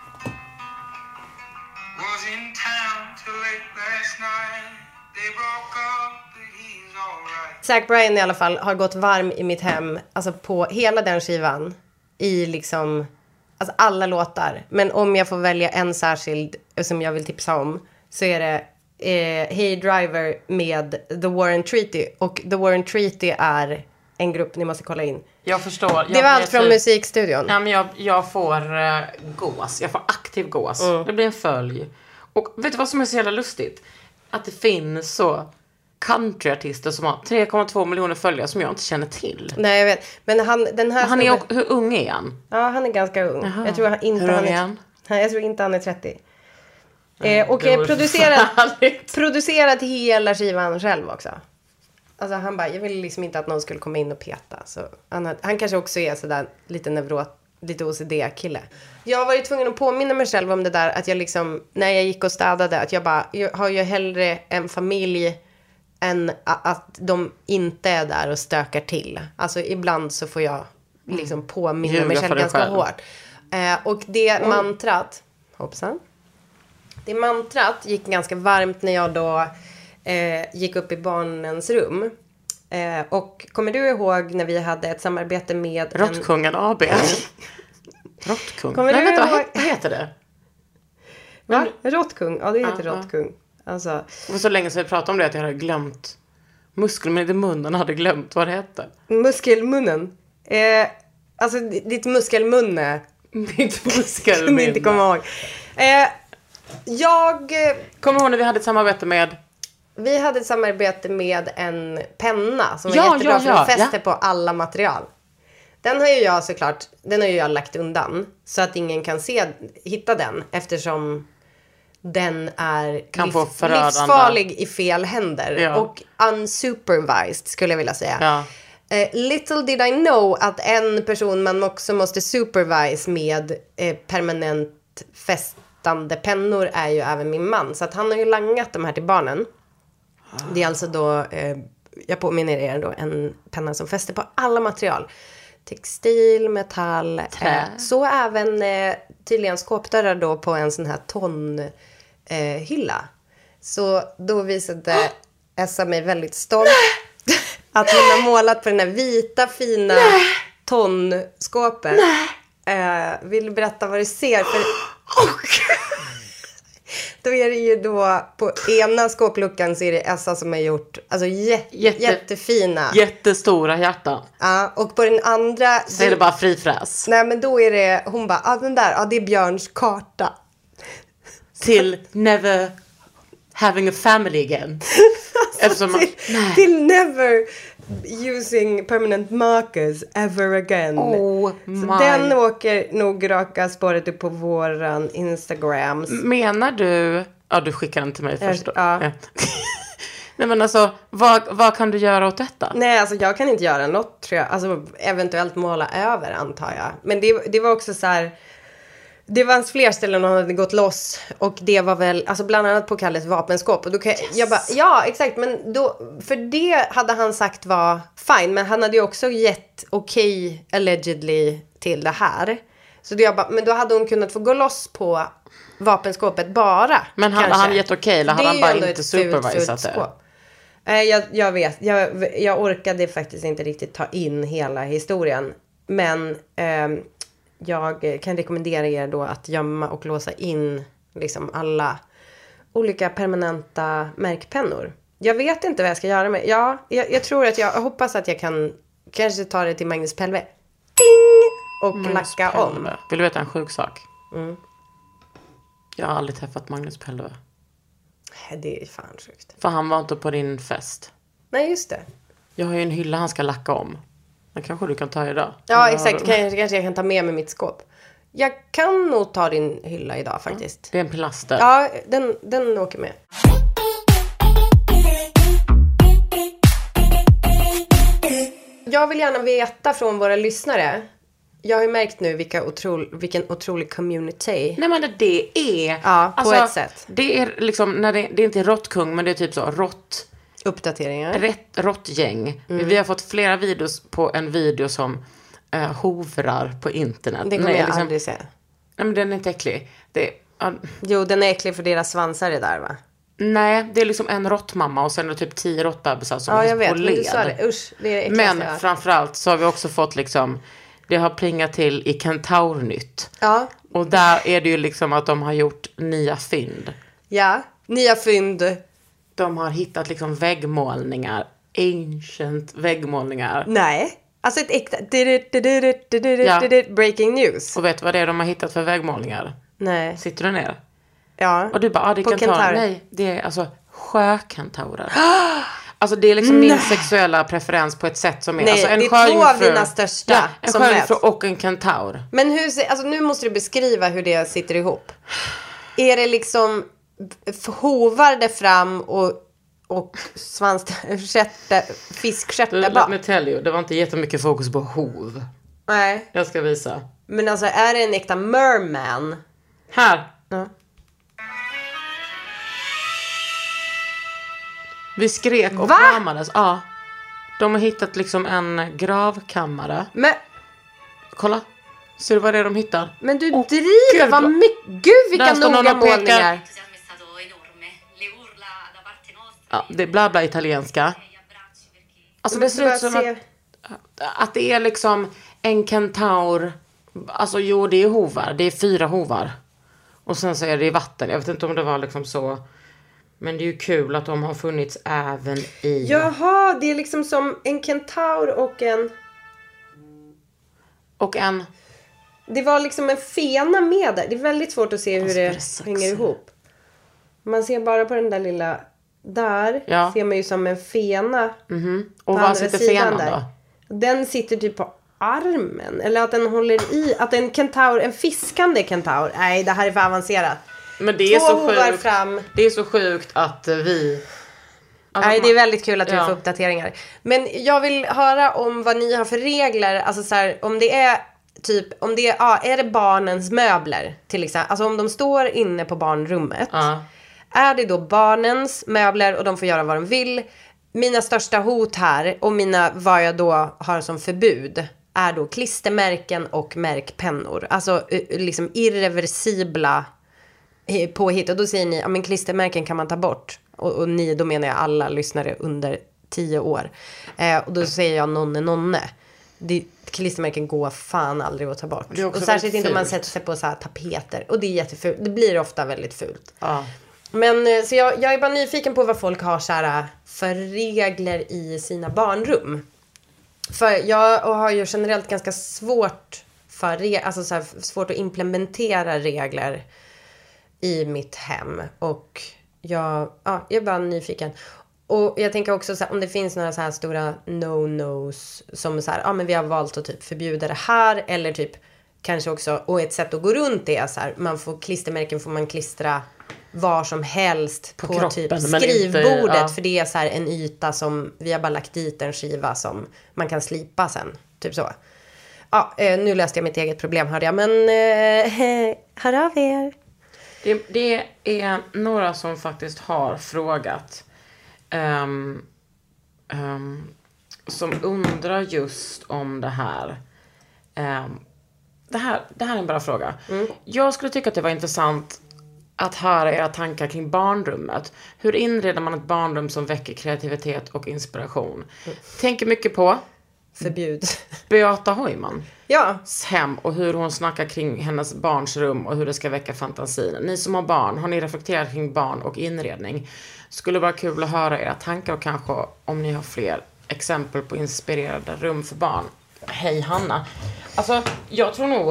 Was in town till late last night. They broke up, but he's all right. Zach Bryan i alla fall har gått varm i mitt hem, alltså på hela den skivan i liksom, alltså alla låtar. Men om jag får välja en särskild som jag vill tipsa om så är det Hey Driver med The War and Treaty. Och The War and Treaty är en grupp ni måste kolla in. Jag förstår. Det var allt från musikstudion. Ja, men jag får gås. Jag får aktiv gås. Det blir en följ. Och vet du vad som är så jävla lustigt? Att det finns så countryartister som har 3,2 miljoner följare som jag inte känner till. Nej, jag vet. Men han är hur ung är han? Ja, han är ganska ung. Jaha. Jag tror inte hur han är är han? Nej, jag tror inte han är 30. Och producerat hela skivan själv också. Alltså han bara, jag ville liksom inte att någon skulle komma in och peta. Så han kanske också är sådär lite OCD-kille. Jag har varit tvungen att påminna mig själv om det där att jag liksom, när jag gick och städade, att jag har ju hellre en familj än att de inte är där och stökar till. Alltså ibland så får jag liksom påminna mig själv ganska hårt. Och det mantrat, hoppsan. Det mantrat gick ganska varmt när jag då gick upp i barnens rum. Och kommer du ihåg när vi hade ett samarbete med Råttkungen AB? Råttkung? Kommer du ihåg? Vad heter det? Va? Råttkung? Ja, det heter Råttkung. Alltså. Det var så länge sedan jag pratade om det att jag hade glömt. Muskelmunnen i munnen hade glömt vad det hette. Muskelmunnen? Alltså ditt muskelmunne. Ditt muskelmunne. Kunde inte komma ihåg. Jag kommer ihåg när vi hade ett samarbete med... Vi hade ett samarbete med en penna som var jättebra för att fäster på alla material. Den har ju jag såklart, lagt undan så att ingen kan hitta den eftersom den är livsfarlig i fel händer och unsupervised skulle jag vilja säga. Ja. Little did I know att en person man också måste supervise med permanent fästande pennor är ju även min man. Så att han har ju langat de här till barnen. Det är alltså då, jag påminner er då, en penna som fäster på alla material. Textil, metall, så även tydligen skåpdörrar då på en sån här tonhylla. Så då visade Essa mig väldigt stolt att hon har målat på den här vita fina tonskåpet. Vill du berätta vad du ser? För... Då är det ju då på ena skåpluckan så är det Essa som har gjort alltså jättefina. Jättestora hjärtan. Ja, och på den andra så är det bara frifräs. Nej, men då är det hon bara, den där, det är Björns karta. Till never having a family again. Eftersom till never using permanent markers ever again. Så den åker nog raka spåret upp på våran Instagram. Menar du... Ja, du skickar den till mig först då. Ja. Nej, men alltså, vad kan du göra åt detta? Nej, alltså jag kan inte göra något, tror jag. Alltså eventuellt måla över, antar jag. Men det var också så här... Det var fler ställen hon hade gått loss. Och det var väl, alltså bland annat på Kalles vapenskåp. Och då kan jag bara, ja exakt. Men då, för det hade han sagt var fine. Men han hade ju också gett okej allegedly till det här. Så då jag bara, men då hade hon kunnat få gå loss på vapenskåpet bara. Men hade han gett okej eller hade han bara inte supervisat det? Jag vet, jag orkade faktiskt inte riktigt ta in hela historien. Men... jag kan rekommendera er då att gömma och låsa in liksom alla olika permanenta märkpennor. Jag vet inte vad jag ska göra med. Ja, jag tror att jag hoppas att jag kan kanske ta det till Magnus Pelve. Ding! Och lacka om. Vill du veta en sjuk sak? Mm. Jag har aldrig träffat Magnus Pelve. Det är fan sjukt. För han var inte på din fest. Nej, just det. Jag har ju en hylla han ska lacka om. Den kanske du kan ta idag. Ja, exakt. Kanske jag kan ta med mig mitt skåp. Jag kan nog ta din hylla idag faktiskt. Det är en plaster. Ja, den åker med. Jag vill gärna veta från våra lyssnare. Jag har ju märkt nu vilken otrolig community. Nej, men det är... Ja, på ett sätt. Det är liksom, när det är inte råttkung, men det är typ så, uppdateringar. Råttgäng. Vi har fått flera videos på en video som hovrar på internet. Det kommer jag aldrig se. Nej, men den är inte äcklig. Jo, den är äcklig för deras svansar är där, va? Nej, det är liksom en råttmamma och sen är det typ 10 råttbebisar som är på led. Du sa det. Usch, det är det äckligaste. Men framförallt så har vi också fått liksom, det har plingat till i Kentaurnytt. Ja. Och där är det ju liksom att de har gjort nya fynd. Ja, nya fynd. De har hittat liksom väggmålningar. Ancient väggmålningar. Nej. Alltså ett äkta... Breaking news. Och vet du vad det är de har hittat för väggmålningar? Nej. Sitter du ner? Ja. Och du bara, det är kentaurer. Nej, det är alltså sjökentaurer. Alltså det är liksom min sexuella preferens på ett sätt som är... Nej, alltså, en det är två av dina största. Ja, en sjöjungfru och en kentaur. Men alltså nu måste du beskriva hur det sitter ihop. Är det liksom... hovar det fram och fiskstjärtar bak? Let me tell you, det var inte jättemycket fokus på hov. Nej. Jag ska visa. Men alltså, är det en äkta merman? Här. Ja. Vi skrek och kramades. Ja. De har hittat liksom en gravkammare. Men... Kolla. Ser du vad det är de hittar? Men du driver, vad mycket... Gud, vilka noga målningar. Ja, det är bla bla italienska. Alltså det ser ut som att det är liksom en kentaur. Alltså jo, det är hovar. Det är 4 hovar. Och sen så är det i vatten. Jag vet inte om det var liksom så. Men det är ju kul att de har funnits även i... Jaha, det är liksom som en kentaur och en... Det var liksom en fena med där. Det är väldigt svårt att se hur det hänger ihop. Man ser bara på den där lilla... Där ser man ju som en fena. Och vad sitter fenan då? Den sitter typ på armen. Eller att den håller i... Att en kentaur, en fiskande kentaur. Nej, det här är för avancerat. Men det är så sjukt. Det är så sjukt att vi... Alltså, nej, det är väldigt kul att vi får uppdateringar. Men jag vill höra om vad ni har för regler. Alltså så här, om det är typ... Om det är det barnens möbler till exempel. Alltså om de står inne på barnrummet. Är det då barnens möbler och de får göra vad de vill. Mina största hot här och vad jag då har som förbud är då klistermärken och märkpennor. Alltså liksom irreversibla påhitt. Och då säger ni, ja men klistermärken kan man ta bort. Och ni, då menar jag alla lyssnare under 10 år. Och då säger jag nonne. klistermärken går fan aldrig att ta bort. Det är också och särskilt inte om man fult. sätter sig på så här tapeter. Och det är jättefult. Det blir ofta väldigt fult. Ja. Men så jag är bara nyfiken på vad folk har så här för regler i sina barnrum. För jag har ju generellt ganska svårt alltså så här, svårt att implementera regler i mitt hem. Och jag är bara nyfiken. Och jag tänker också så här, om det finns några så här stora no-nos som så här, men vi har valt att typ förbjuda det här, eller typ kanske också, och ett sätt att gå runt det är så här, man får klistermärken får man klistra var som helst på kroppen, typ men skrivbordet, inte, för det är så här en yta som vi har bara lagt dit en skiva som man kan slipa sen, typ så. Ja, nu löste jag mitt eget problem, hörde jag, men hör av er. Det är några som faktiskt har frågat som undrar just om det här. Det här är en bra fråga. Jag skulle tycka att det var intressant att höra era tankar kring barnrummet. Hur inreder man ett barnrum som väcker kreativitet och inspiration? Tänker mycket på förbjud Beata Hojman. Ja. Hem och hur hon snackar kring hennes barns rum och hur det ska väcka fantasin. Ni som har barn, har ni reflekterat kring barn och inredning? Skulle vara kul att höra era tankar och kanske om ni har fler exempel på inspirerade rum för barn. Hej Hanna. Alltså, jag tror nog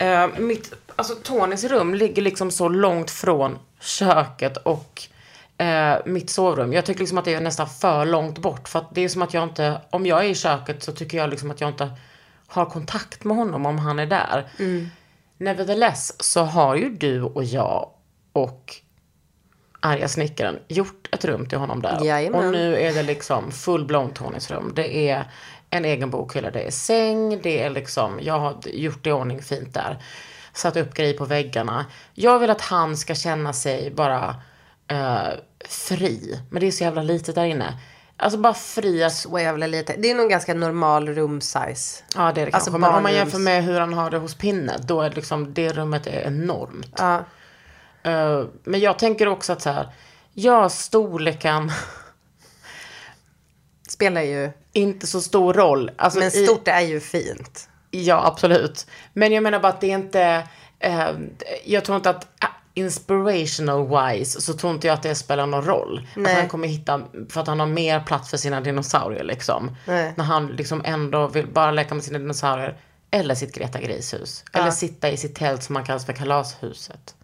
Tonys rum ligger liksom så långt från köket och mitt sovrum. Jag tycker liksom att det är nästan för långt bort. För att det är som att jag inte, om jag är i köket så tycker jag liksom att jag inte har kontakt med honom om han är där. Nevertheless så har ju du och jag och arga snickaren gjort ett rum till honom där. Jajamän. Och nu är det liksom full-blown Tonys rum. Det är en egen bokhylla, det är säng, det är liksom, jag har gjort det i ordning fint där. Satt upp grejer på väggarna. Jag vill att han ska känna sig bara fri. Men det är så jävla lite där inne. Alltså bara fri. Så jävla lite. Det är nog ganska normal room-size. Ja, det är det alltså kanske. Men om man jämför med hur han har det hos Pinne, då är det liksom, det rummet är enormt. Ja. Men jag tänker också att så här, storleken spelar ju inte så stor roll. Alltså, men stort är ju fint. Ja, absolut. Men jag menar bara att det är inte jag tror inte att inspirational wise så tror inte jag att det spelar någon roll. Nej. Att han kommer hitta, för att han har mer plats för sina dinosaurier liksom. Nej. När han liksom ändå vill bara leka med sina dinosaurier eller sitt Greta Grishus. Eller sitta i sitt tält som man kallar för kalashuset.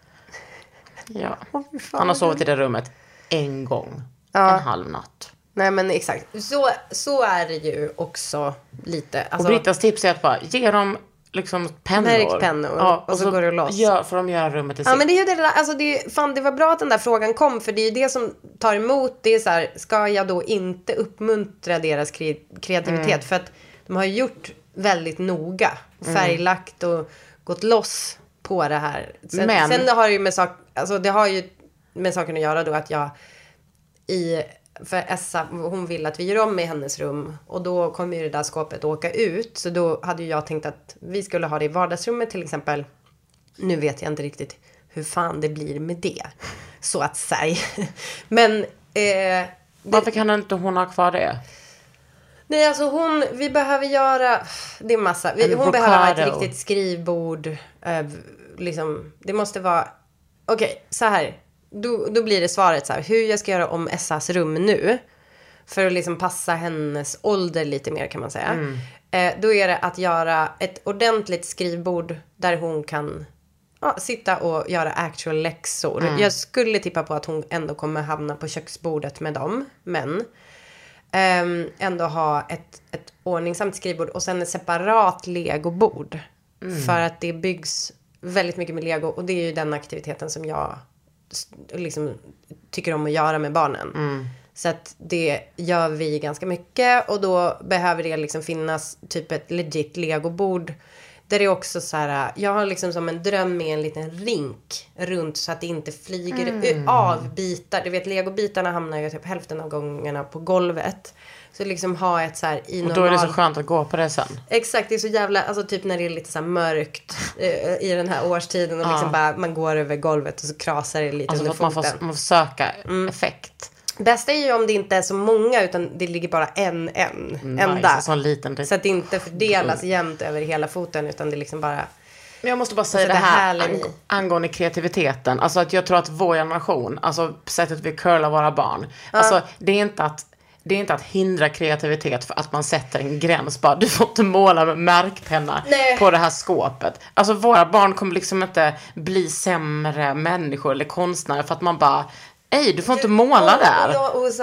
Ja. Han har sovit i det rummet en gång. En halv natt. Nej, men exakt. Så är det ju också lite. Alltså, och Brittas tips är att bara ge dem liksom pennor. Märkpennor. Ja, och så går det loss. För de gör rummet i sitt. Ja, men det är ju det där, alltså det var bra att den där frågan kom, för det är ju det som tar emot. Det är så här, ska jag då inte uppmuntra deras kreativitet? För att de har ju gjort väldigt noga. Färglagt och gått loss på det här. Sen det har ju det har ju med saken att göra då att jag för Essa, hon vill att vi gör om i hennes rum. Och då kommer ju det där skåpet åka ut. Så då hade jag tänkt att vi skulle ha det i vardagsrummet till exempel. Nu vet jag inte riktigt hur fan det blir med det. Så att säga. Men varför kan inte hon ha kvar det? Nej, alltså vi behöver göra, det är massa. Hon behöver ha ett riktigt skrivbord. Liksom, det måste vara, okej, så här. Då blir det svaret så här, hur jag ska göra om Essas rum nu för att liksom passa hennes ålder lite mer, kan man säga. Då är det att göra ett ordentligt skrivbord där hon kan sitta och göra actual läxor. Jag skulle tippa på att hon ändå kommer hamna på köksbordet med dem, men ändå ha ett ordningsamt skrivbord och sen ett separat legobord. För att det byggs väldigt mycket med lego, och det är ju den aktiviteten som jag liksom tycker om att göra med barnen. Så att det gör vi ganska mycket, och då behöver det liksom finnas typ ett legit legobord där det är också så här, jag har liksom som en dröm med en liten rink runt så att det inte flyger av bitar. Du vet, legobitarna hamnar ju typ hälften av gångerna på golvet. Så liksom ha ett så här i normal... Och då är det så skönt att gå på det sen. Exakt, det är så jävla, alltså typ när det är lite så här mörkt i den här årstiden och liksom bara man går över golvet och så krasar det lite under foten. Man får söka effekt. Bästa är ju om det inte är så många utan det ligger bara en enda. Så liten. Så att det inte fördelas jämnt över hela foten utan det liksom bara... Men jag måste bara säga det här angående kreativiteten. Alltså att jag tror att vår generation, alltså sättet vi curlar våra barn. Alltså det är inte att hindra kreativitet för att man sätter en gräns. Bara, du får inte måla med märkpenna på det här skåpet. Alltså våra barn kommer liksom inte bli sämre människor eller konstnärer för att man bara... du får inte måla där. Och så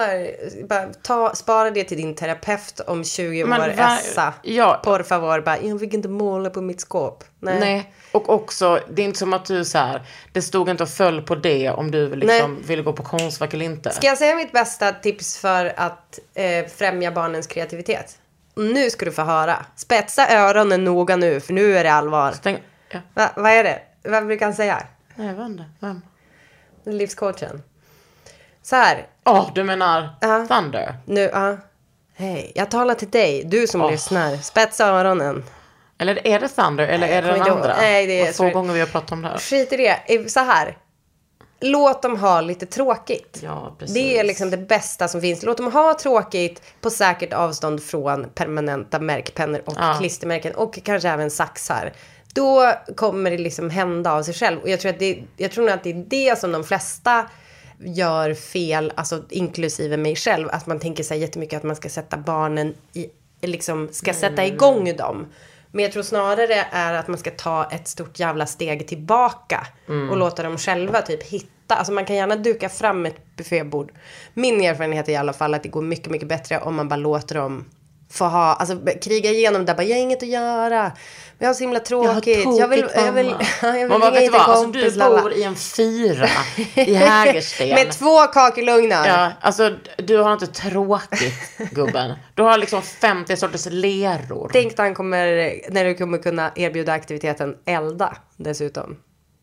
här, spara det till din terapeut om 20 år. Essa. Por favor, bara, jag fick inte måla på mitt skåp. Nej. Och också, det är inte som att du så här, det stod inte och föll på det om du liksom ville gå på konstverk eller inte. Ska jag säga mitt bästa tips för att främja barnens kreativitet? Nu ska du få höra. Spetsa öronen noga nu, för nu är det allvar. Vad är det? Vad brukar han säga? Nej, vem? Livscoachen. Så här. Du menar Thunder? Nu, hej, jag talar till dig, du som lyssnar. Spetsa öronen. Eller är det Thunder eller är det den andra? Nej, det är två gånger vi har pratat om det här. Skit i det. Så här. Låt dem ha lite tråkigt. Ja, precis. Det är liksom det bästa som finns. Låt dem ha tråkigt på säkert avstånd från permanenta märkpennor och klistermärken. Och kanske även saxar. Då kommer det liksom hända av sig själv. Och jag tror att det är det som de flesta gör fel, alltså inklusive mig själv, att man tänker sig jättemycket att man ska sätta barnen i, liksom ska sätta igång dem. Men jag tror snarare är att man ska ta ett stort jävla steg tillbaka och låta dem själva typ hitta, alltså man kan gärna duka fram ett buffébord. Min erfarenhet är i alla fall att det går mycket, mycket bättre om man bara låter dem få ha, alltså kriga igenom där, bara jag har inget att göra. Jag har så himla tråkigt. Jag vill ringa hit en kompis. Alltså, du bor i en 4 i Hägersten. Med 2 kakelugnar. Ja, alltså du har inte tråkigt, gubben. Du har liksom 50 sorters leror. Tänk när du kommer kunna erbjuda aktiviteten elda dessutom.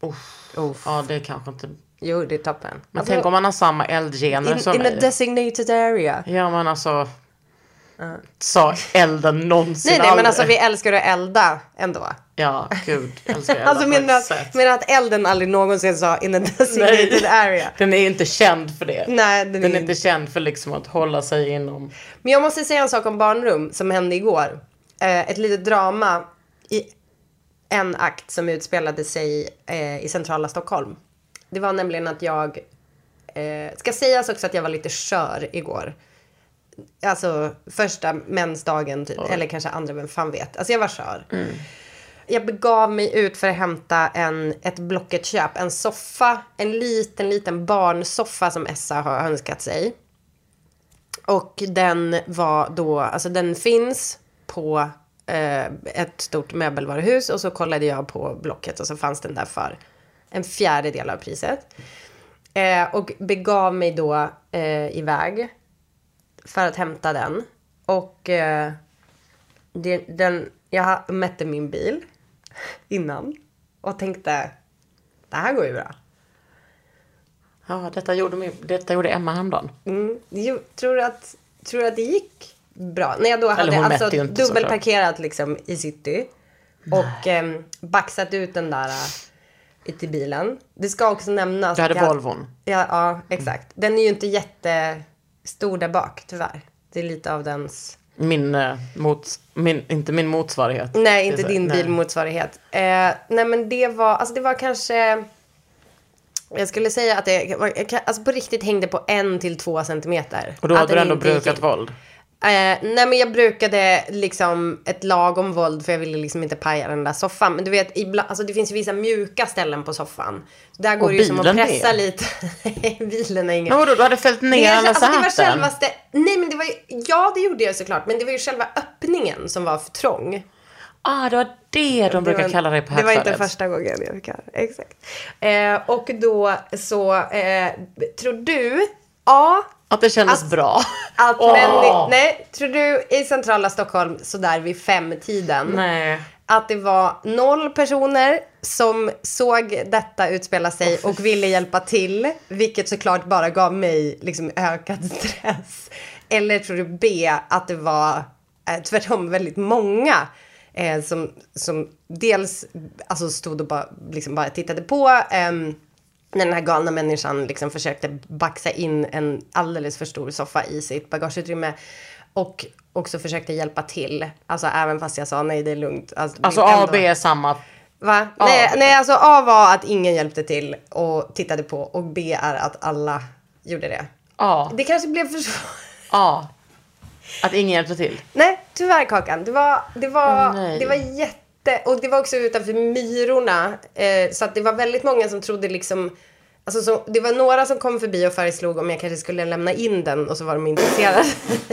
Ja, det är kanske inte... Jo, det är toppen. Men tänk om man har samma eldgener som in a designated area. Ja, men alltså... Så elda någonsin. Nej, men alltså vi älskar att elda ändå. Ja, gud, älskar elda. Alltså men att elden aldrig någonsin sa in a designated area. Den är inte känd för det. Nej, den är inte känd för liksom att hålla sig inom. Men jag måste säga en sak om barnrum som hände igår. Ett litet drama i en akt som utspelade sig i centrala Stockholm. Det var nämligen att jag ska sägas också att jag var lite skör igår. Alltså första mensdagen typ, eller kanske andra, vem fan vet. Alltså jag var skör. Jag begav mig ut för att hämta ett Blocket-köp. En soffa, en liten barnsoffa som Essa har önskat sig. Och den var då, alltså den finns på ett stort möbelvaruhus. Och så kollade jag på Blocket och så fanns den där för en 1/4 av priset. Och begav mig då iväg för att hämta den. Och jag mätte min bil innan och tänkte, det här går ju bra. Ja, detta gjorde Emma häromdagen. Tror du att det gick bra? När jag då hade alltså dubbelparkerat liksom i city. Och baxat ut den där till bilen. Det ska också nämnas. Du hade Volvon. Ja, exakt. Den är ju inte jättestor där bak, tyvärr. Det är lite av dens... inte min motsvarighet. Nej, inte din bilmotsvarighet. Nej, men det var kanske... Jag skulle säga att det alltså på riktigt hängde på 1 till 2 centimeter. Och då hade du ändå brukat våld? Nej, men jag brukade liksom ett lagom våld för jag ville liksom inte paja den där soffan. Men du vet, ibland, alltså det finns ju vissa mjuka ställen på soffan. Där går det ju som att pressa lite. Bilen är ingen... Men du hade fällt ner alla säten. Det var självaste... Nej, men det var ju... Ja, det gjorde jag såklart. Men det var ju själva öppningen som var för trång. Det var det de brukar kalla det på Högfärdet. Det var inte första gången jag fick höra. Exakt. Och då så... tror du... Att det kändes bra. Nej, tror du i centrala Stockholm så där vid 5-tiden? Nej. Att det var 0 personer som såg detta utspela sig och ville hjälpa till, vilket såklart bara gav mig liksom ökad stress. Eller tror du B, att det var tvärtom väldigt många som dels alltså stod och bara tittade på. när den här galna människan liksom försökte baxa in en alldeles för stor soffa i sitt bagageutrymme. Och också försökte hjälpa till. Alltså även fast jag sa nej, det är lugnt. Alltså A och B är samma. Va? Nej, alltså A var att ingen hjälpte till och tittade på. Och B är att alla gjorde det. A. Det kanske blev för svårt. A. Att ingen hjälpte till. Nej, tyvärr Kakan. Det var jätte... Och det var också utanför Myrorna. Så att det var väldigt många som trodde liksom... Alltså det var några som kom förbi och föreslog om jag kanske skulle lämna in den. Och så var de intresserade.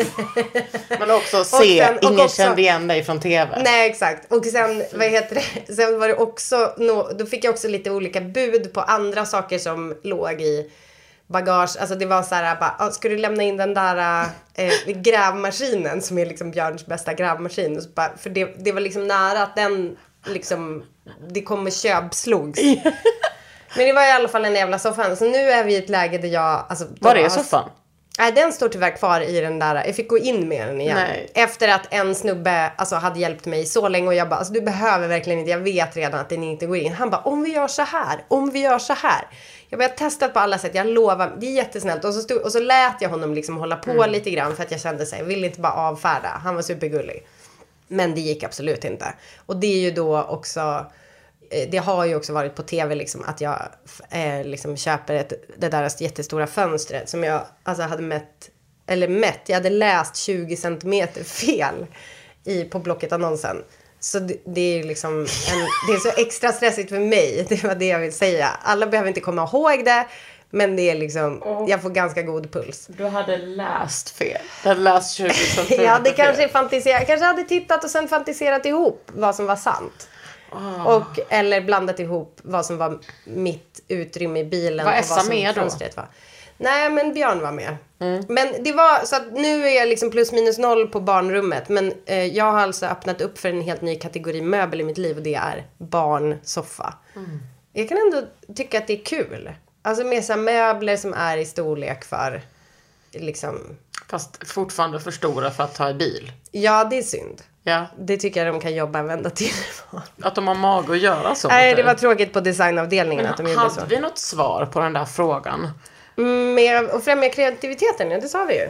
Men också ingen kände igen dig från tv. Nej, exakt. Och sen, sen var det också... Då fick jag också lite olika bud på andra saker som låg i bagage. Alltså det var så här, bara, ska du lämna in den där grävmaskinen som är liksom Björns bästa grävmaskin. Så bara, för det var liksom nära att den liksom, det kommer köpslogs. Men det var i alla fall en jävla soffan. Så nu är vi i ett läge där jag... Alltså, var är soffan? Nej, den står tyvärr kvar i den där. Jag fick gå in med den igen. Nej. Efter att en snubbe hade hjälpt mig så länge. Och jag bara, alltså, du behöver verkligen inte. Jag vet redan att den inte går in. Han bara, om vi gör så här. Jag har testat på alla sätt. Jag lovar, det är jättesnällt. Och så lät jag honom liksom hålla på lite grann. För att jag kände sig, jag ville inte bara avfärda. Han var supergullig. Men det gick absolut inte. Och det är ju då också... Det har ju också varit på tv liksom, att jag liksom köper det där jättestora fönstret som jag alltså hade jag hade läst 20 centimeter fel på Blocket-annonsen. Så det är liksom det är så extra stressigt för mig. Det var det jag vill säga. Alla behöver inte komma ihåg det, men det är liksom jag får ganska god puls. Du hade läst fel. Du hade läst 20 centimeter ja, det kanske fantiserat. Jag kanske hade tittat och sen fantiserat ihop vad som var sant. Eller blandat ihop vad som var mitt utrymme i bilen. Var och Essa vad som med då? Var. Nej, men Björn var med. Men det var så att nu är jag liksom plus minus noll på barnrummet. Men jag har alltså öppnat upp för en helt ny kategori möbel i mitt liv. Och det är barnsoffa. Jag kan ändå tycka att det är kul. Alltså med så här möbler som är i storlek för liksom... Fast fortfarande för stora för att ta i bil. Ja, det är synd. Ja. Det tycker jag de kan jobba en vända till. Att de har mag att göra så. Nej, det var tråkigt på designavdelningen att de gjorde så. Hade vi något svar på den där frågan? Med att främja kreativiteten, ja, det sa vi ju.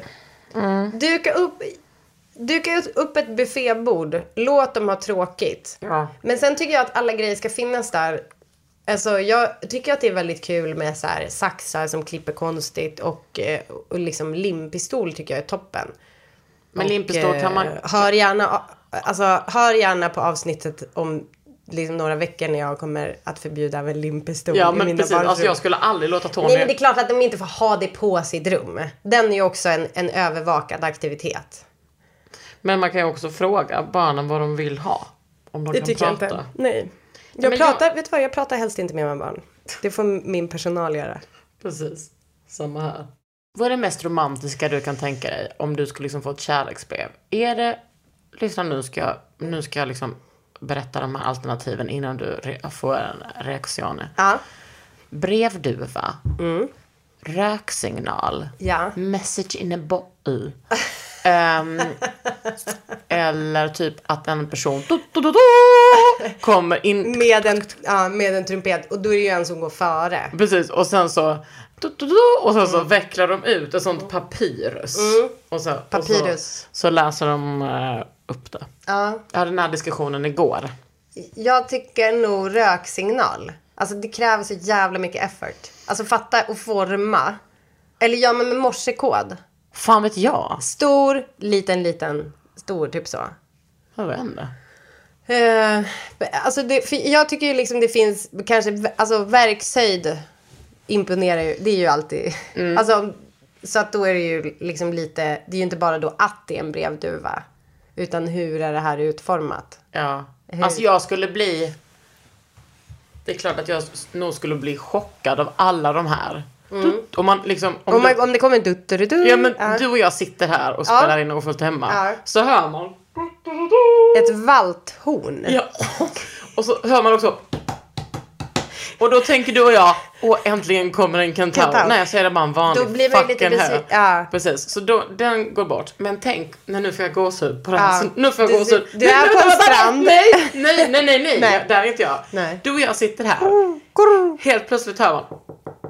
Duka upp ett buffébord. Låt dem ha tråkigt. Ja. Men sen tycker jag att alla grejer ska finnas där. Alltså, jag tycker att det är väldigt kul med så här saxar som klipper konstigt. Och liksom limpistol tycker jag är toppen. Men limpistol kan man... Hör gärna på avsnittet om liksom några veckor när jag kommer att förbjuda en limpistol. Ja, men precis. Alltså, jag skulle aldrig låta Tony... Nej, men det är klart att de inte får ha det på sitt rum. Den är ju också en övervakad aktivitet. Men man kan ju också fråga barnen vad de vill ha. Om de det kan tycker prata. jag inte. Nej. Vet du vad, jag pratar helst inte med mina barn. Det får min personal göra. Precis. Samma här. Vad är det mest romantiska du kan tänka dig om du skulle liksom få ett kärleksbrev? Är det... Lyssna, nu ska jag liksom berätta de här alternativen innan du får en reaktion. Ja. Brevduva. Röksignal. Ja. Message in a bottle. Eller typ att en person kommer in med en trumpet. Och då är det ju en som går före. Precis, och sen så så vecklar de ut ett sånt papyrus. Och så läser de upp det. Ja. Jag hade den här diskussionen igår. Jag tycker nog röksignal. Alltså det kräver så jävla mycket effort. Alltså fatta och forma. Eller gör man med morsekod. Fan vet jag. Stor, liten, stor, typ så. Jag vet inte. Alltså jag tycker ju liksom det finns kanske, alltså verkshöjd imponerar ju, det är ju alltid alltså, så att då är det ju liksom lite, det är ju inte bara då att det är en brevduva, utan hur är det här utformat. Ja, alltså jag skulle bli, det är klart att jag nog skulle bli chockad av alla de här. Om man liksom, om det kommer du. Ja, men du och jag sitter här och spelar in och fullt hemma, så hör man ett valthorn. Ja. Och så hör man också. Och då tänker du och jag, äntligen kommer en kentaur. Nej, så är det bara en vanlig då blir man lite här. Precis, så då, den går bort. Men tänk, nu får jag gåshud på det här. Så nu får jag gåshud. Du är på en strand. Nej. Där är inte jag. Nej. Du och jag sitter här. Helt plötsligt hör man.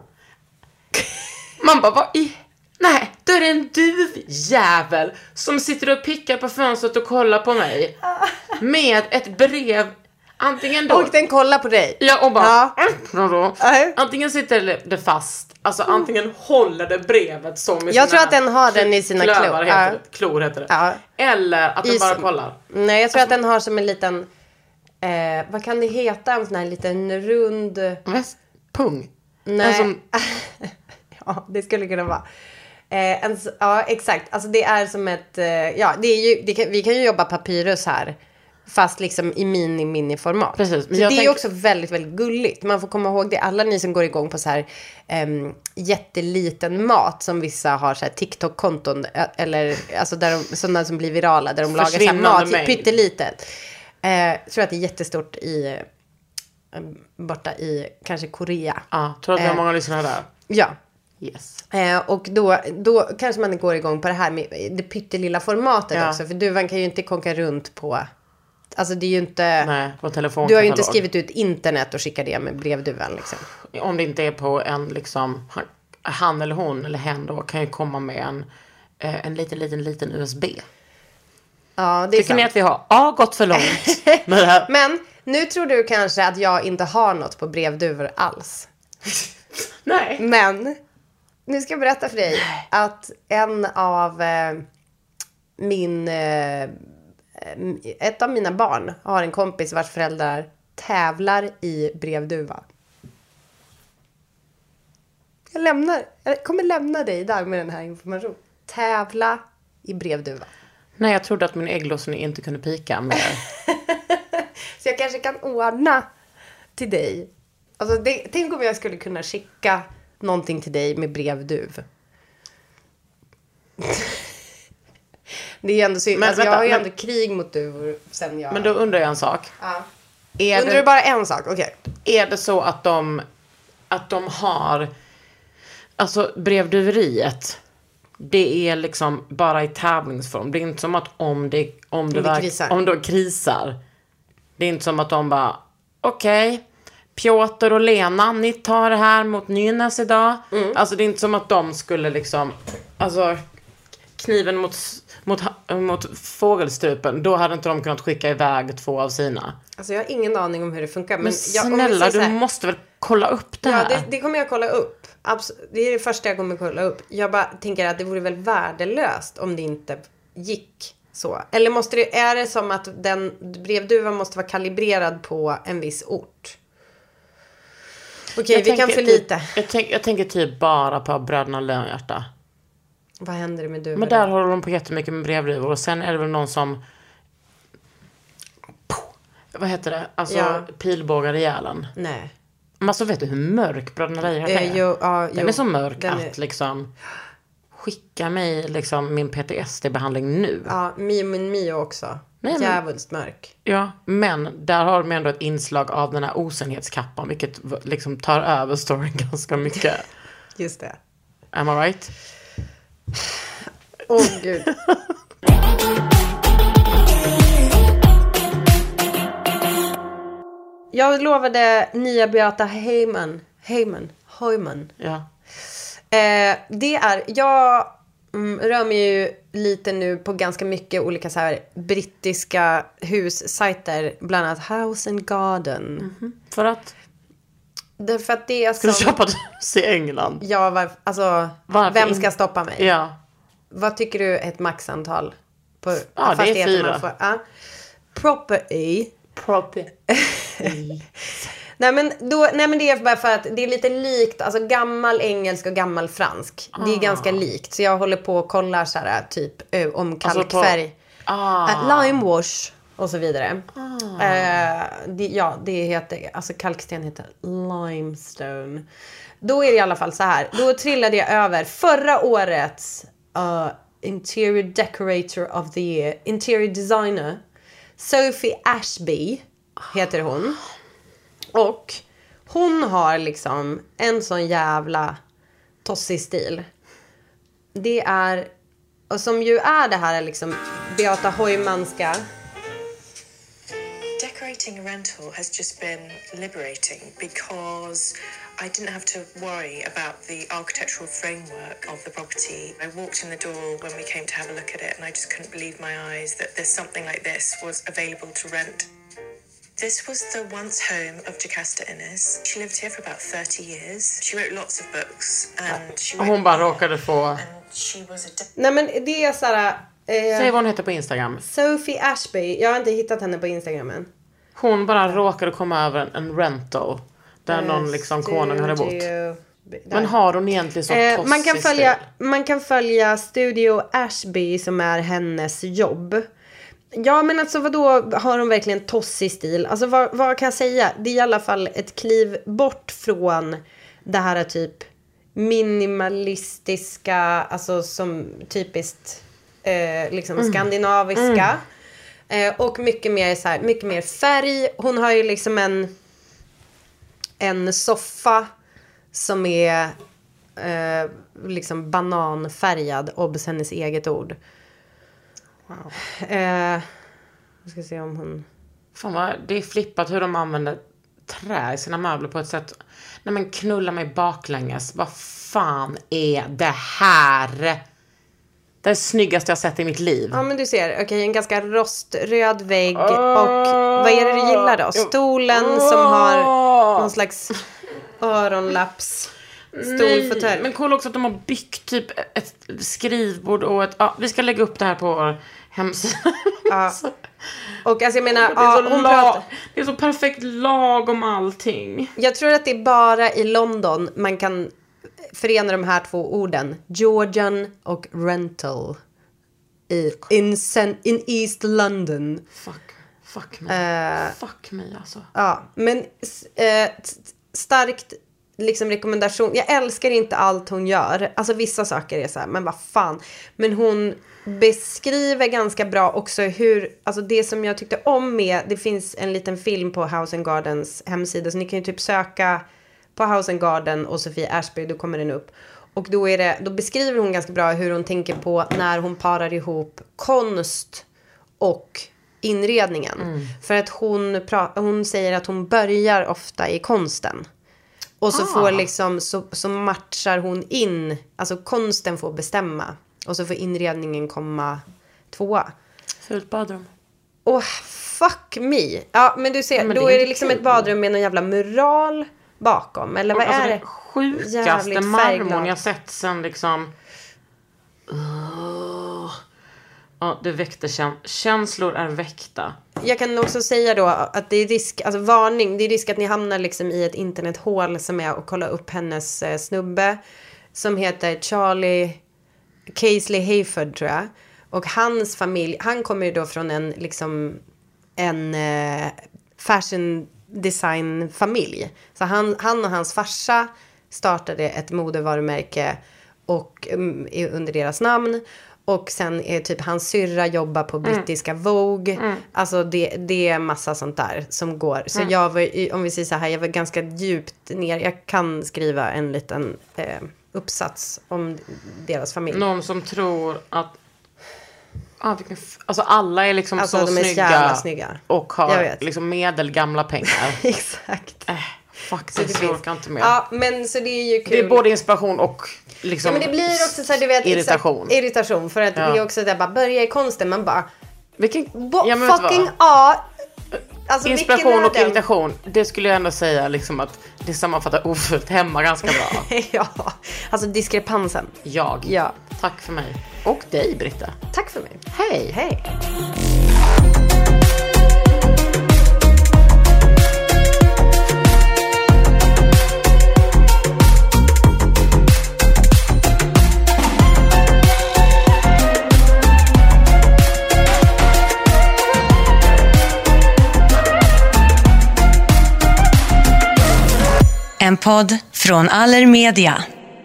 Man bara, vad i... Nej, då är det en duvjävel som sitter och pickar på fönstret och kollar på mig. Med ett brev. Antingen då... Och den kollar på dig. Ja, och bara... Antingen sitter det fast. Alltså antingen håller det brevet så med jag tror att den har den i sina klor. Klor heter det. Ja. Eller att den bara kollar. Nej, jag tror att den har som en liten... vad kan det heta? En sån här liten rund... Pung? Nej. Ja, det skulle kunna vara. Ja, exakt. Alltså det är som ett... ja, det är ju, vi kan ju jobba papyrus här. Fast liksom i mini-format. Precis. Men det är också väldigt, väldigt gulligt. Man får komma ihåg det. Alla ni som går igång på så här jätteliten mat. Som vissa har så här TikTok-konton. Eller alltså där sådana som blir virala. Där de lagar så här mat pyttelitet. Tror att det är jättestort borta i kanske Korea. Ja, tror att vi har många lyssnare där. Ja. Yes. Och då kanske man går igång på det här med det pyttelilla formatet också. För duvan kan ju inte konka runt på... Alltså det är ju inte... Nej, på telefon. Du har ju inte skrivit ut internet och skickat det med brevduvan liksom. Om det inte är på en liksom... Han eller hon eller hen då kan ju komma med en liten USB. Ja, det är Tycker ni att vi har gått för långt med det här? Men nu tror du kanske att jag inte har något på brevduvor alls. Nej. Men nu ska jag berätta för dig att en av ett av mina barn har en kompis vars föräldrar tävlar i brevduva. Jag kommer lämna dig idag med den här informationen. Tävla i brevduva. Nej, jag trodde att min ägglossning inte kunde pika mer. Så jag kanske kan ordna till dig. Alltså, tänk om jag skulle kunna skicka någonting till dig med brevduv. Det är ju ändå synd. Alltså, jag har ju ändå krig mot duvor sen jag... Men då undrar jag en sak. Ja. Undrar du bara en sak? Okej. Är det så att de har... Alltså brevduveriet... Det är liksom bara i tävlingsform. Det är inte som att om det krisar. Det är inte som att de bara... Okej, Piotr och Lena, ni tar det här mot Nynäs idag. Alltså det är inte som att de skulle liksom... Alltså kniven mot fågelstrupen. Då hade inte de kunnat skicka iväg 2 av sina. Alltså jag har ingen aning om hur det funkar. Men snälla, du måste väl kolla upp det här. Ja, det kommer jag kolla upp. Det är det första jag kommer kolla upp. Jag bara tänker att det vore väl värdelöst om det inte gick så. Eller är det som att den brevduvan måste vara kalibrerad på en viss ort? Okej, vi kan förlita. Jag tänker typ bara på Bröderna Lönnhjärta. Vad händer med duvor? Men där håller de på jättemycket med brevduvor. Och sen är det väl någon som... Vad heter det? Alltså pilbågar ihjäl en. Nej. Men alltså vet du hur mörk Bröderna Lönnhjärta är? Den är så mörk att liksom... Skicka mig liksom min PTSD-behandling nu. Ja, Mio också. Jävligt mörk. Ja, men där har de ändå ett inslag av den här osenhetskappan. Vilket liksom tar över storyn ganska mycket. Just det. Am I right? Gud. Jag lovade nya Beata Heyman. Ja. Jag rör mig ju lite nu på ganska mycket olika så här brittiska hussajter, bland annat House and Garden. För att? Därför att det är ska du köpa ett hus i England? Ja, vem ska stoppa mig? Ja. Vad tycker du är ett maxantal på det är 4. Property. Nej men det är bara för att det är lite likt, alltså gammal engelsk och gammal fransk. Det är ganska likt. Så jag håller på och kollar så här, typ om kalkfärg, lime wash och så vidare. Det heter, alltså kalksten heter limestone. Då är det i alla fall så här. Då trillade jag över förra årets interior decorator of the year, interior designer Sophie Ashby heter hon. Och hon har liksom en sån jävla tossig stil. Det är, och som ju är det här liksom Beata Heumanska. Decorating a rental has just been liberating because I didn't have to worry about the architectural framework of the property. I walked in the door when we came to have a look at it, and I just couldn't believe my eyes that there's something like this was available to rent. This was the once home of Jocasta Innes. She lived here for about 30 years. She wrote lots of books. And hon bara råkade få... Nej men det är såhär... Säg vad hon heter på Instagram. Sophie Ashby. Jag har inte hittat henne på Instagram än. Hon bara råkade komma över en rental. Där någon liksom konung hade bott. Men har hon egentligen så tossig man kan följa Studio Ashby som är hennes jobb. Ja men alltså vadå har hon verkligen tossig stil? Alltså vad kan jag säga? Det är i alla fall ett kliv bort från det här typ minimalistiska, alltså som typiskt liksom skandinaviska. Och mycket mer så här, mycket mer färg. Hon har ju liksom en soffa som är liksom bananfärgad, obs hennes eget ord. Wow. Jag ska se om hon... Fan vad, det är flippat hur de använder trä i sina möbler på ett sätt. Nej men knulla mig baklänges. Vad fan är det här? Det är snyggaste jag sett i mitt liv. Ja men du ser, okej, en ganska roströd vägg. Och vad är det du gillar då? Stolen som har någon slags öronlaps. Stolfåtölj. Men kolla också att de har byggt typ ett skrivbord och ett... Ja, vi ska lägga upp det här på vår hemsida. Ja. Och alltså jag menar... det är så perfekt lag om allting. Jag tror att det är bara i London man kan förena de här två orden. Georgian och rental. In East London. Fuck mig. Fuck mig alltså. Ja, men starkt liksom rekommendation. Jag älskar inte allt hon gör. Alltså vissa saker är så här, men vad fan. Men hon beskriver ganska bra också hur, alltså det som jag tyckte om med, det finns en liten film på House and Gardens hemsida, så ni kan ju typ söka på House and Garden och Sophie Ashby, då kommer den upp. Och då beskriver hon ganska bra hur hon tänker på när hon parar ihop konst och inredningen. För att hon säger att hon börjar ofta i konsten. Och så får liksom så matchar hon in, alltså konsten får bestämma och så får inredningen komma tvåa. Fult badrum. Fuck me. Ja, men du ser, men då är det liksom ett badrum med någon jävla mural bakom, eller vad alltså är det? Sjukaste marmorn jag sett sen liksom. Ja, det väckte känslor är väckta. Jag kan också säga då att det är risk, alltså varning, det är risk att ni hamnar liksom i ett internethål som är att kolla upp hennes snubbe som heter Charlie Casely Hayford tror jag. Och hans familj, han kommer ju då från en fashion design familj. Så han och hans farsa startade ett modevarumärke och under deras namn. Och sen är typ hans syrra jobbar på brittiska Vogue. Alltså det är massa sånt där som går. Så jag var, om vi säger så här, jag var ganska djupt ner. Jag kan skriva en liten uppsats om deras familj. Någon som tror att alltså alla är liksom alltså, så de är snygga. Och har liksom medelgamla pengar. Exakt. Fuck, det orkar inte mer. Ja, men så det är ju kul. Det är både inspiration och liksom men det blir också så här, du vet, irritation för att det är också där bara börja i konsten, man bara fucking alltså, inspiration och irritation. Det skulle jag ändå säga liksom att det sammanfattar Ofullt hemma ganska bra. Ja, alltså diskrepansen. Ja. Tack för mig. Och dig, Britta. Tack för mig. Hej. En podd från Allermedia.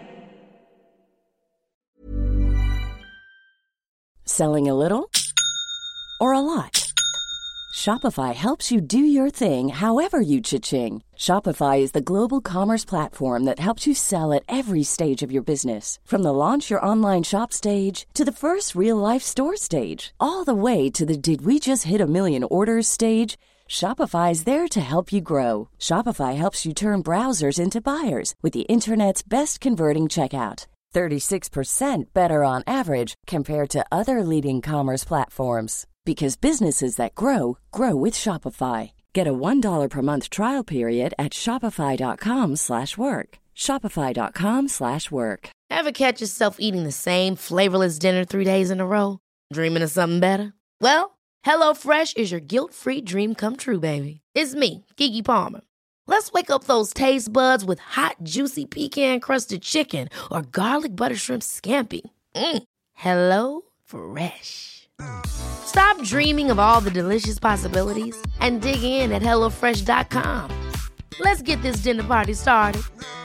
Selling a little or a lot? Shopify helps you do your thing however you cha-ching. Shopify is the global commerce platform that helps you sell at every stage of your business. From the launch your online shop stage to the first real life store stage, all the way to the did we just hit a million orders stage. Shopify is there to help you grow. Shopify helps you turn browsers into buyers with the internet's best converting checkout. 36% better on average compared to other leading commerce platforms. Because businesses that grow, grow with Shopify. Get a $1 per month trial period at shopify.com/work. Shopify.com/work. Ever catch yourself eating the same flavorless dinner 3 days in a row? Dreaming of something better? Well, HelloFresh is your guilt-free dream come true, baby. It's me, Keke Palmer. Let's wake up those taste buds with hot, juicy pecan-crusted chicken or garlic butter shrimp scampi. Hello Fresh. Stop dreaming of all the delicious possibilities and dig in at HelloFresh.com. Let's get this dinner party started.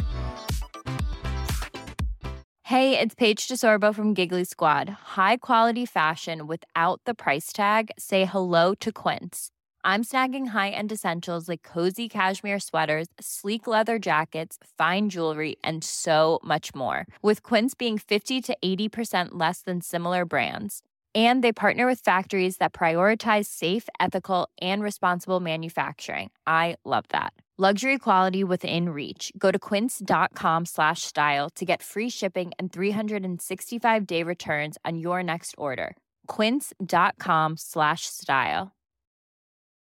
Hey, it's Paige DeSorbo from Giggly Squad. High quality fashion without the price tag. Say hello to Quince. I'm snagging high-end essentials like cozy cashmere sweaters, sleek leather jackets, fine jewelry, and so much more. With Quince being 50 to 80% less than similar brands. And they partner with factories that prioritize safe, ethical, and responsible manufacturing. I love that. Luxury quality within reach. Go to quince.com/style to get free shipping and 365-day returns on your next order. Quince.com/style.